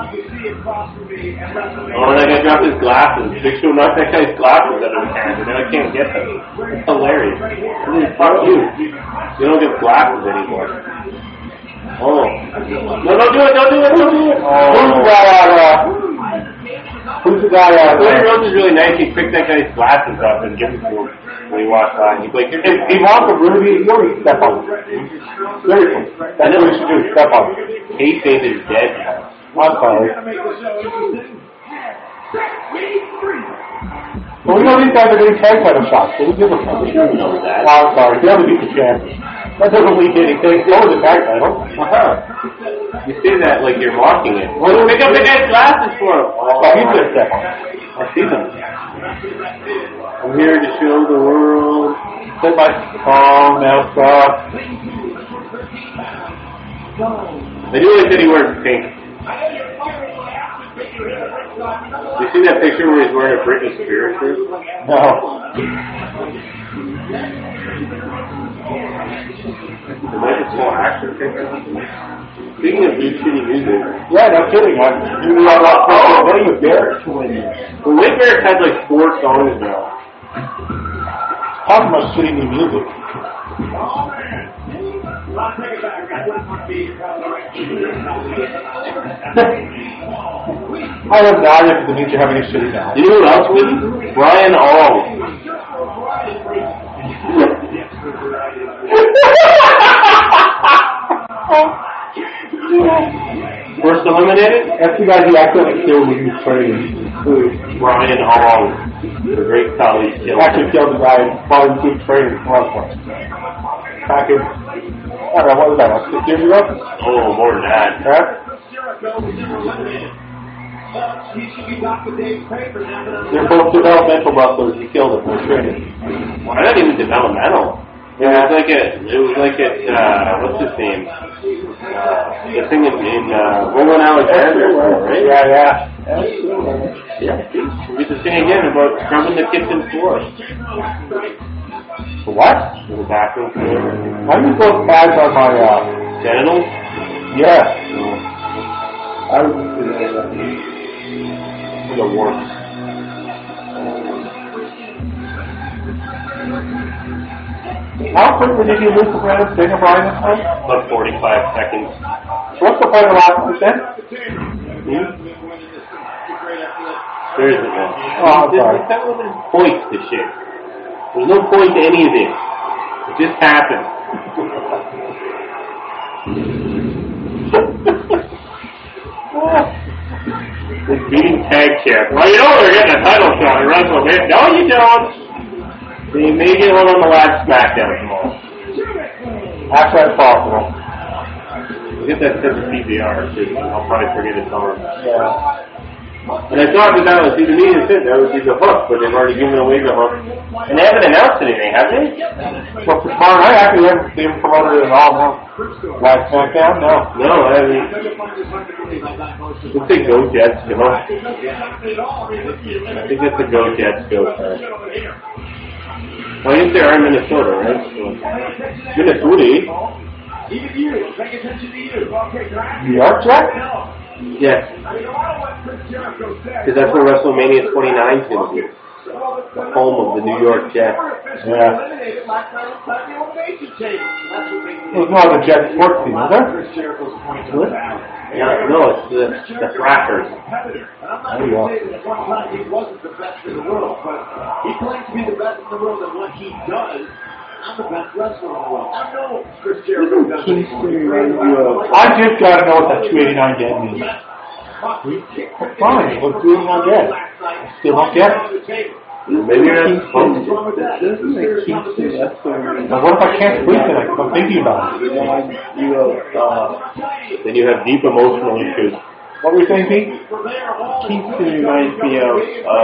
Oh, and that guy dropped his glasses. Big Show knocked that guy's glasses out of his hand, and now I can't get them. It's hilarious. I mean, fuck you. You don't get glasses anymore. Oh. No, don't do it, don't do it, don't do it. Who's the guy Cody Rhodes is really nice. He picked that guy's glasses up and gives them to him when he walks by. He's like, if he wants a Ruby, you always step on him. Seriously. That's what we should do, step on him. Kayfabe is dead now. I'm sorry. Well, we know these guys are getting tag title shots, so we give them something. You know that. Oh, I'm sorry. They only beat the champ. That doesn't lead to anything. So is the tag title. You say that like you're mocking it. Well, pick up the guy's glasses for him. Oh, he's going to step on him. I see them. I'm here to show the world. Sit my calm, mouth soft. I do like that he wears pink. You see that picture where he's wearing a Britney Spears shirt? No. The Michael Small action picture. Speaking of new shitty music. Yeah, no kidding. You knew I lost Wade Barrett. Well, Wade Barrett had like 4 songs now. Talking about shitty new music. I have no idea if the means you have any shitty now. You know who else with you? Brian All. First eliminated? That's the guy who accidentally killed when he was training. Brian All. The great college killer. Actually killed the guy while he was training. Back in, I don't know, what was that, like 6 years ago? Oh, more than that. Yeah? They're both developmental wrestlers. He killed them. They're training. Well, not even developmental. Yeah. It was like at what's his name? The thing in Roland Alexander, right? Yeah. We get to sing again about scrubbing the kitchen floor. What? The bathroom floor. How do you throw pads on my genitals? Yeah. I would consider that for the worst. How quickly did you lose the Brandon Singer, Brian, this time? About 45 seconds. What's the point of last one then? There isn't one. Oh, I'm sorry. That wasn't point to shit. There's no point to any of this. It just happened. This beating tag champ. Well, you know they're getting a title shot at WrestleMania. No, you don't. They may get one on the last SmackDown tomorrow. Actually, that's possible. Get that set to PBR, too. I'll probably forget it's on. Yeah. And I thought that was either me or Sid, that would be the hook, but they've already given away the hook. And they haven't announced anything, have they? Well, for tomorrow night, actually, they haven't promoted it at all, no. Last SmackDown? No. No, I haven't. Let's say Go Jets go. I think it's the Go Jets go first. Well, I guess they are in Minnesota, right? So, Minnesota. Even you, paying attention to you. New York Jets? Yes. Because that's where WrestleMania 29 is going to be. The home of the New York Jets. Yeah. There's no other Jets sports team, is there? Yeah, no, it's the Frackers. I'm not going to say that at one time he wasn't the best in the world, but he claims to be the best in the world at what he does. I'm the best wrestler in the world. I know Chris Jericho does it. I just got to know what that 289 dead means. Fine, what's 289 dead? Still don't get it. Maybe you're not supposed to. Now, what if I can't sleep tonight because I'm thinking about it? Then you have deep emotional issues. What were you saying, Pete? Kingston reminds me of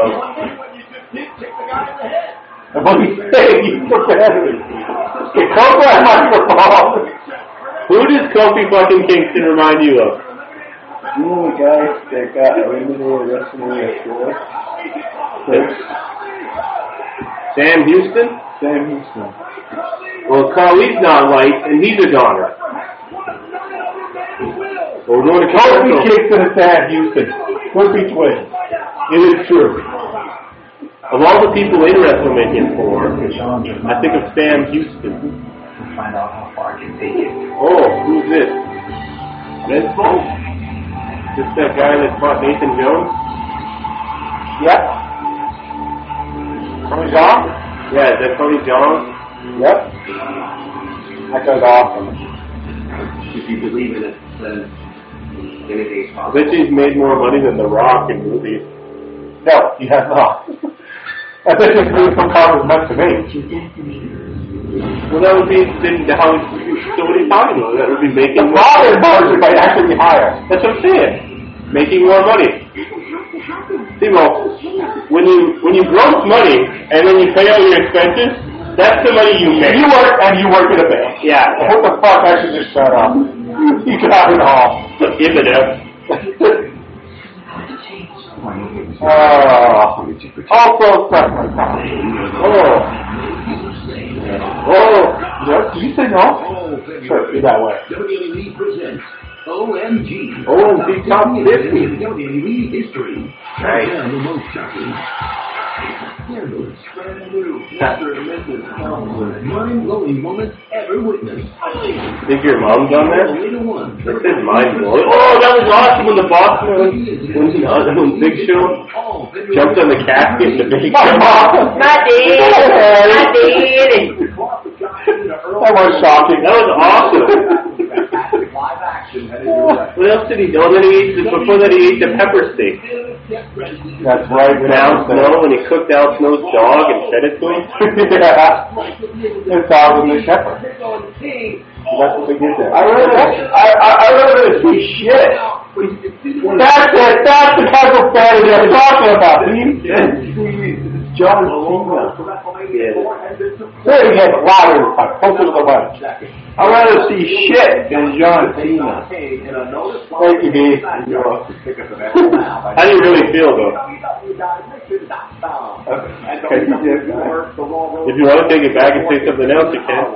what are you saying? You forgetting. Kofi and microphone. Who does Kofi fucking Kingston remind you of? You know the guy that got eliminated WrestleMania 4? Sam Houston? Sam Houston. Well, Carly's not light, and he's a goner. Well, we're going to Kofi Kingston and Sam Houston. Could be twins. It is true. Of all the people in WrestleMania 4, I think of Sam Houston. We'll find out how far I can take it. Oh, who's this? Red Bull? Just that guy that fought Nathan Jones? Yep. Tony John? Yeah, is that Tony John? Yep. That guy's awesome. If you believe in it, then anything's I possible. bet he's made more money than The Rock in movies. No, he has not. I bet he's doing some part as much to me. Well, that would be then how. So what are you talking about? That would be making. The profit margin might actually be higher. That's what I'm saying. Making more money. See, well, when you gross money and then you pay all your expenses, that's the money you make. You work and you work at a bank. Yeah. What the fuck? I should just shut up. You got it all. Give it up. Also, stuff like that. Did you say no? Sure, be that way. WWE presents OMG. OMG Top 50. WWE history. Right. Down the most shocking. Scandalous, brand new, Mr. and Mrs. Counselor, mind-blowing moments ever witnessed. Think your mom's on there? That says mind-blowing. Oh, that was awesome when the Boston, when Big Show jumped on the casket in the Big Show. Not dead. That was shocking. That was awesome. What else did he do? Oh, then before that he ate the pepper steak. That's right. With Al Snow, and he cooked Al Snow's dog and fed it to him. Yeah. His dog was a shepherd. That's what they did there. I remember this shit. That's it. That's the type of fantasy I'm talking about. John Cena. There he has louder. Closer to the mic. I'd rather see shit than John Cena. Thank you, Dave. How do you really feel, though? If you want to take it back and say something else, you can.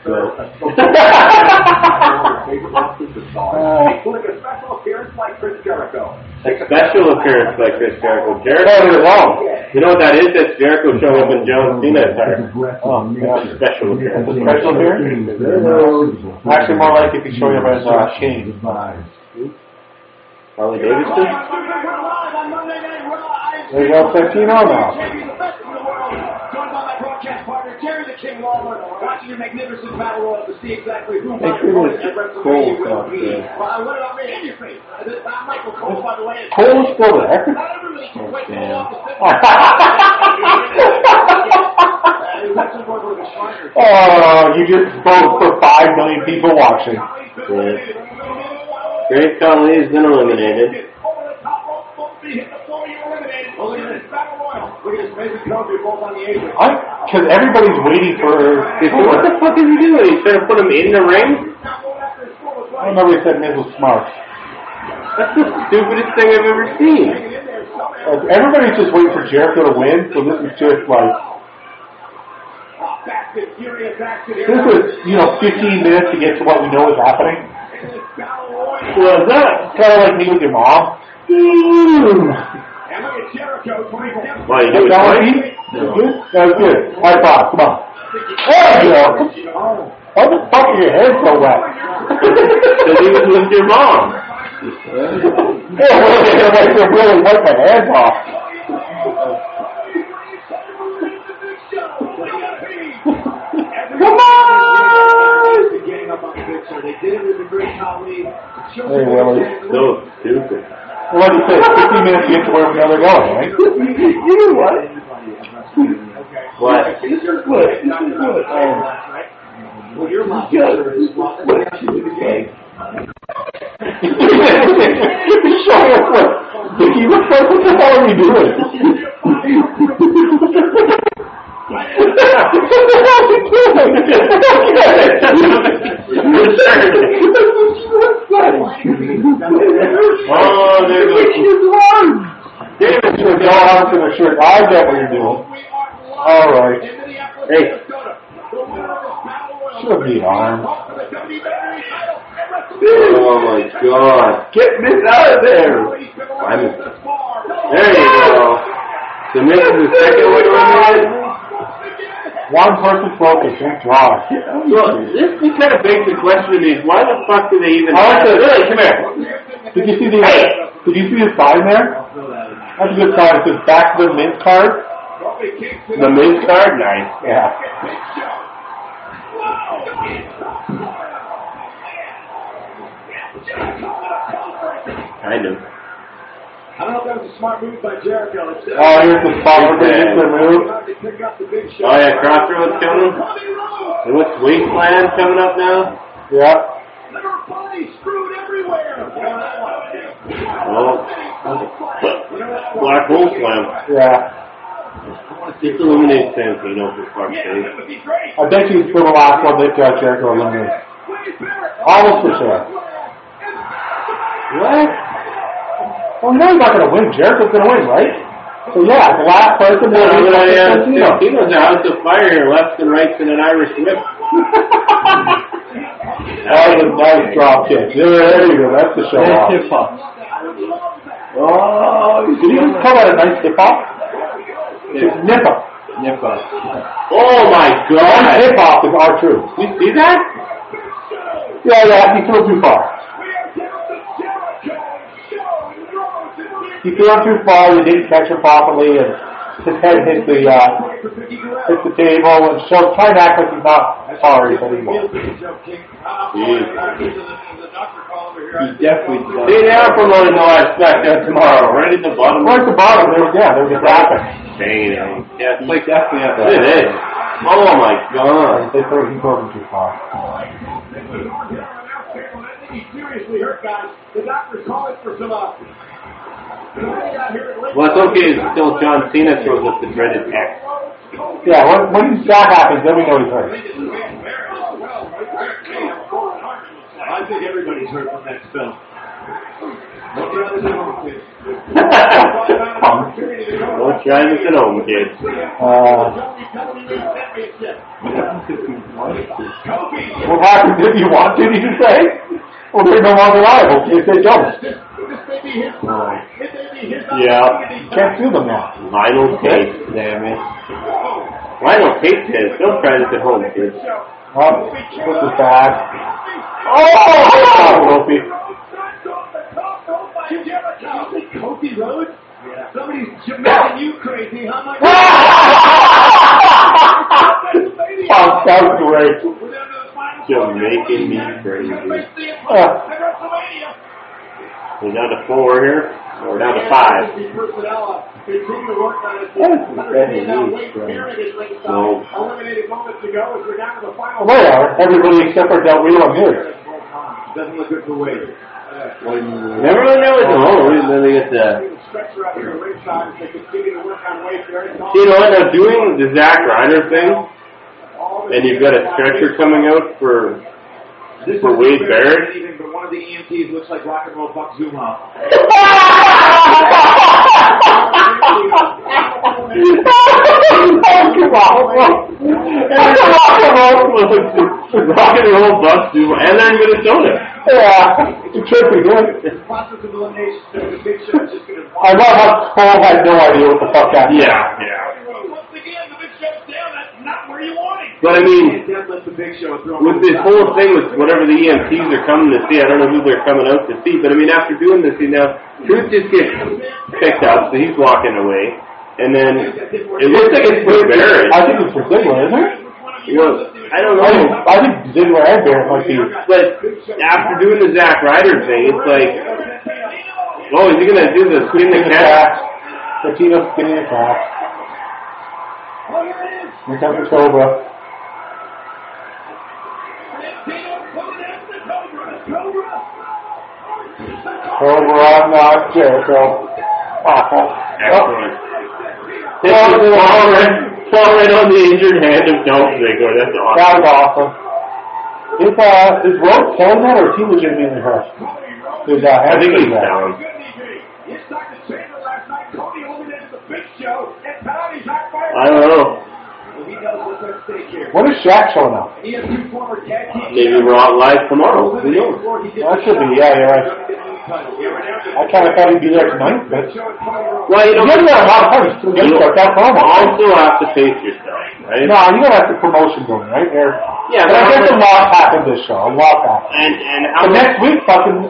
A special appearance like Chris Jericho. Jericho is wrong. You know what that is? That's Jericho showing up in John Cena attire. Oh, yeah. Special appearance. Special appearance? Actually, more like if he's showing up as Shane. Harley Davidson? There you go, Santino now. Joined by my broadcast partner, Jerry the King Lawler, watching your magnificent battle royal to see exactly who Hey, Michael Chris, at WrestleMania Cole, will be. What about me? In your face. Michael Cole, by the way. Cole's still there. Not everybody can quite pull off the Oh, you just spoke for 5 million people watching. Yeah. Great Khali has been eliminated. Because everybody's waiting for... What the fuck is he doing? He's trying to put him in the ring? I remember he said Miz was smart. That's the stupidest thing I've ever seen. Everybody's just waiting for Jericho to win, so this is just like... This is, 15 minutes to get to what we know is happening. Well, that's kind of like me with your mom. Why, you doing it? That was good. High five, come on. There you go. Why the fuck are your hair so wet? Because he was with your mom. Yeah, well, really wipe my hands off. Come on! Hey, Willie. So stupid. Well, like you said, 15 minutes to get to where we know they're going, right? You know what? What? This is good. Well, you're not good. What did you say? Show us what. He looks like, what the hell are we doing? Oh, there goes. David should go out to the shirt. I get what you're doing. All right. Hey. Should be arm. Oh my God. Get Miz out of there. There you go. So Miz is the second one eliminated? One person focus, thank God. Well, this kind of begs the question is, why the fuck do they even have Really, this? come here. Did you see the sign there? That's a good sign. It says back to the Miz card. The Miz card? Nice. Yeah. Kind of. I don't know if that was a smart move by Jericho. Oh, here's the spot where they get their move. Oh yeah, Crossroads coming. And what's Wasteland coming up now? Yeah. Oh. Black Hole Slam. Yeah. Just eliminate Santino for fuck's sake. I bet you for the last one they've got Jericho eliminated. Almost for sure. What? Well, no, he's not going to win. Jericho's going to win, right? So yeah, the last person will win. Santino's a house of fire here, left and right and an Irish whip. That was a nice drop kick. There you go. That's the show off. Hip hop. Oh, did he just call that a nice hip hop? It's nippa. Nippa. Oh my God! Hip hop is our truth. You see that? Yeah, he threw too far. He threw him too far. He didn't catch him properly, and his head hit the table. And so trying to act like he's not sorry, but he won't. He definitely does. They are promoting the last SmackDown tomorrow, right at the bottom. Right at the bottom, there's a graphic. Dang. Yeah, It's like definitely at it is. Oh my God. He threw him too far. He's seriously hurt, guys. The doctor's calling for some Well, it's okay until John Cena throws up the dreaded X. Yeah, when that happens, then we know he's hurt. I think everybody's hurt from that spell. Don't try this at home, kids. What happens if you want to, did you say? Well, they're no longer liable if they don't. Yeah. Can't sue them now. Lionel Tate, damn it. Lionel Tate says, don't try this at home, kids. Oh, this is bad. Oh! Kofi. Kofi Rhodes? Yeah. Somebody's making you crazy, huh? Oh, that was great. You're making me crazy. We're down to 4 here. We're down to 5. No. Well, everybody except for Del Rio and Miz. Doesn't look good for Wade. Remember when that was and then they get the... You know what, now doing the Zack Ryder thing, and you've got a stretcher coming out for Wade Barrett. But one of the EMTs looks like rock and roll Buck Zuma. Rock and roll Buck Zuma, and they're in Minnesota. Yeah, it's trippy, good. I love how Cole had no idea what the fuck that was. Yeah. But I mean, with this whole thing with whatever the EMTs are coming to see, I don't know who they're coming out to see, but I mean, after doing this, Truth just gets picked up, so he's walking away, and then it looks like it's for Barrett. I think it's for Ziggler, isn't it? Well, I don't know. I think Ziggler and Barrett might be. But after doing the Zack Ryder thing, it's like, oh, is he going to do the spin the cat? Latino spinning the cat. Here comes the Cobra. Cobra, not Jericho. Excellent. Fall right on the injured hand of Dolph Ziggler. That's awesome. That was awesome. Is Rhodes telling that, or is he legitimately hurt? I think he's down. I don't know. When is Shaq showing up? Maybe Raw live tomorrow. Who knows? That should be, yeah, you're right. I kind of thought he'd be there tonight, but... Well, you don't got a lot of time. You also have to face yourself, right? No, you don't have the promotion going, right? Yeah, but I guess a lot happened this show. A lot happened. And how next week,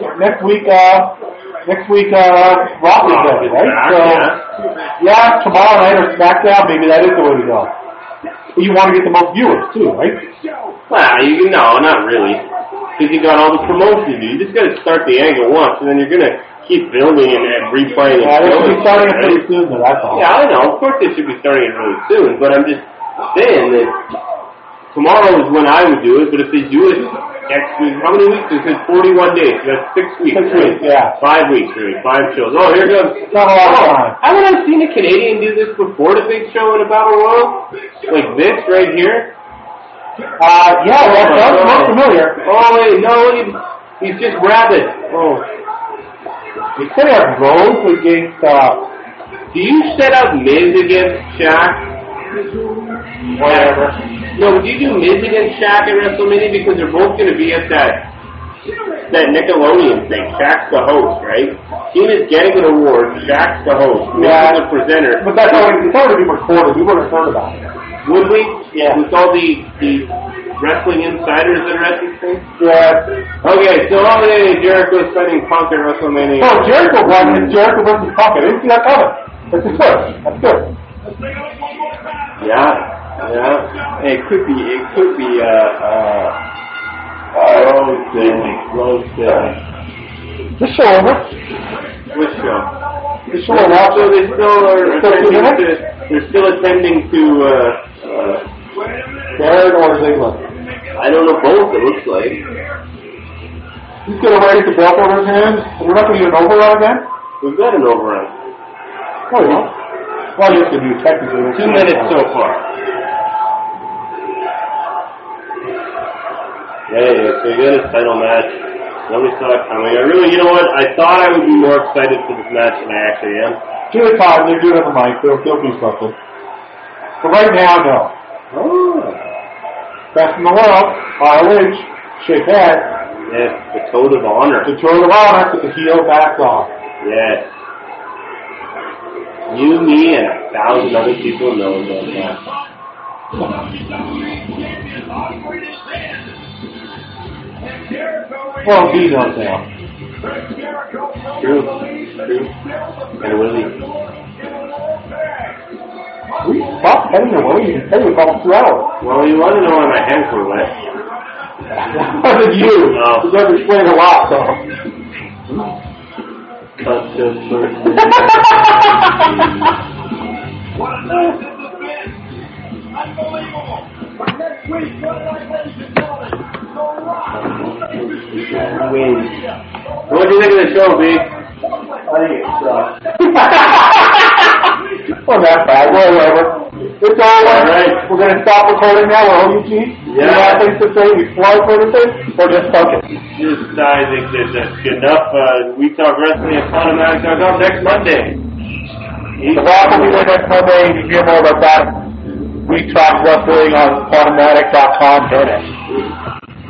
Rock is there, right? So, yeah, tomorrow night or SmackDown, maybe that is the way to go. But you want to get the most viewers, too, right? Well, no, not really. Because you got all the promotion to do. You just got to start the angle once, and then you're going to keep building and replaying it. Yeah, they should be starting it pretty soon, though, that's all. Yeah, I know. Of course they should be starting it really soon, but I'm just saying that tomorrow is when I would do it, but if they do it next week, how many weeks? It says 41 days. So that's 6 weeks. 6 weeks, yeah. 5 weeks, really. 5 shows. Oh, here goes. It's not a lot of time. Haven't I seen a Canadian do this before the big show in a Battle Royal? Like this right here? Yeah, that sounds more familiar. Oh, wait, no, he's just rabbit. Oh. You could have Rhodes against, do you set up Miz against Shaq? Whatever. No, would you do Miz against Shaq at WrestleMania? Because they're both going to be at that Nickelodeon thing. Shaq's the host, right? Tina's getting an award. Shaq's the host. Miz is the presenter. But it's already been recorded. We would have heard about it. Would we? Yeah. With all the wrestling insiders that are at these things? Yeah. Okay, so Jericho's fighting Punk at WrestleMania. Oh, Jericho won, and Jericho versus Punk. I didn't see that coming. That's good. That's good. Yeah. It could be, Roasted. This show over. Which show? This show over. So they still are they're still attending to, Barrett or Ziggler? I don't know, both, it looks like. He's going to raise the belt over his hands. We're not going to get an overrun again? We've got an overrun. Oh, yeah. Well, you have to do technically. 2 minutes so far. Yeah, so you got his title match. Nobody saw it coming. You know what? I thought I would be more excited for this match than I actually am. Give it time. They're doing it on the mic. They'll do something. But right now, no. Oh. Best in the world. ROH. Shake hands. Yes, the code of honor. The code of honor with the heel back off. Yes. You, me, and 1,000 other people know about that. Well, he knows now. True. And Willie. We stopped heading away. You can tell you about 2 hours. Well, you want to know why my hands were wet. How did you? No. You never explained a lot, though. Cut to first. What a night this has been! Unbelievable! But next week, what a night, ladies and gentlemen! What do you think of the show, B? I think it sucks. Well, not bad. Whatever. It's all right. We're going to stop recording now. We're home, Chief. Yeah. You have things to say before for anything? Or just fuck it? I think that's good enough. We Talk Wrestling at Podomatic.com next Monday. The Rock will be there next Monday. You can hear more about that. We Talk Wrestling on Podomatic.com.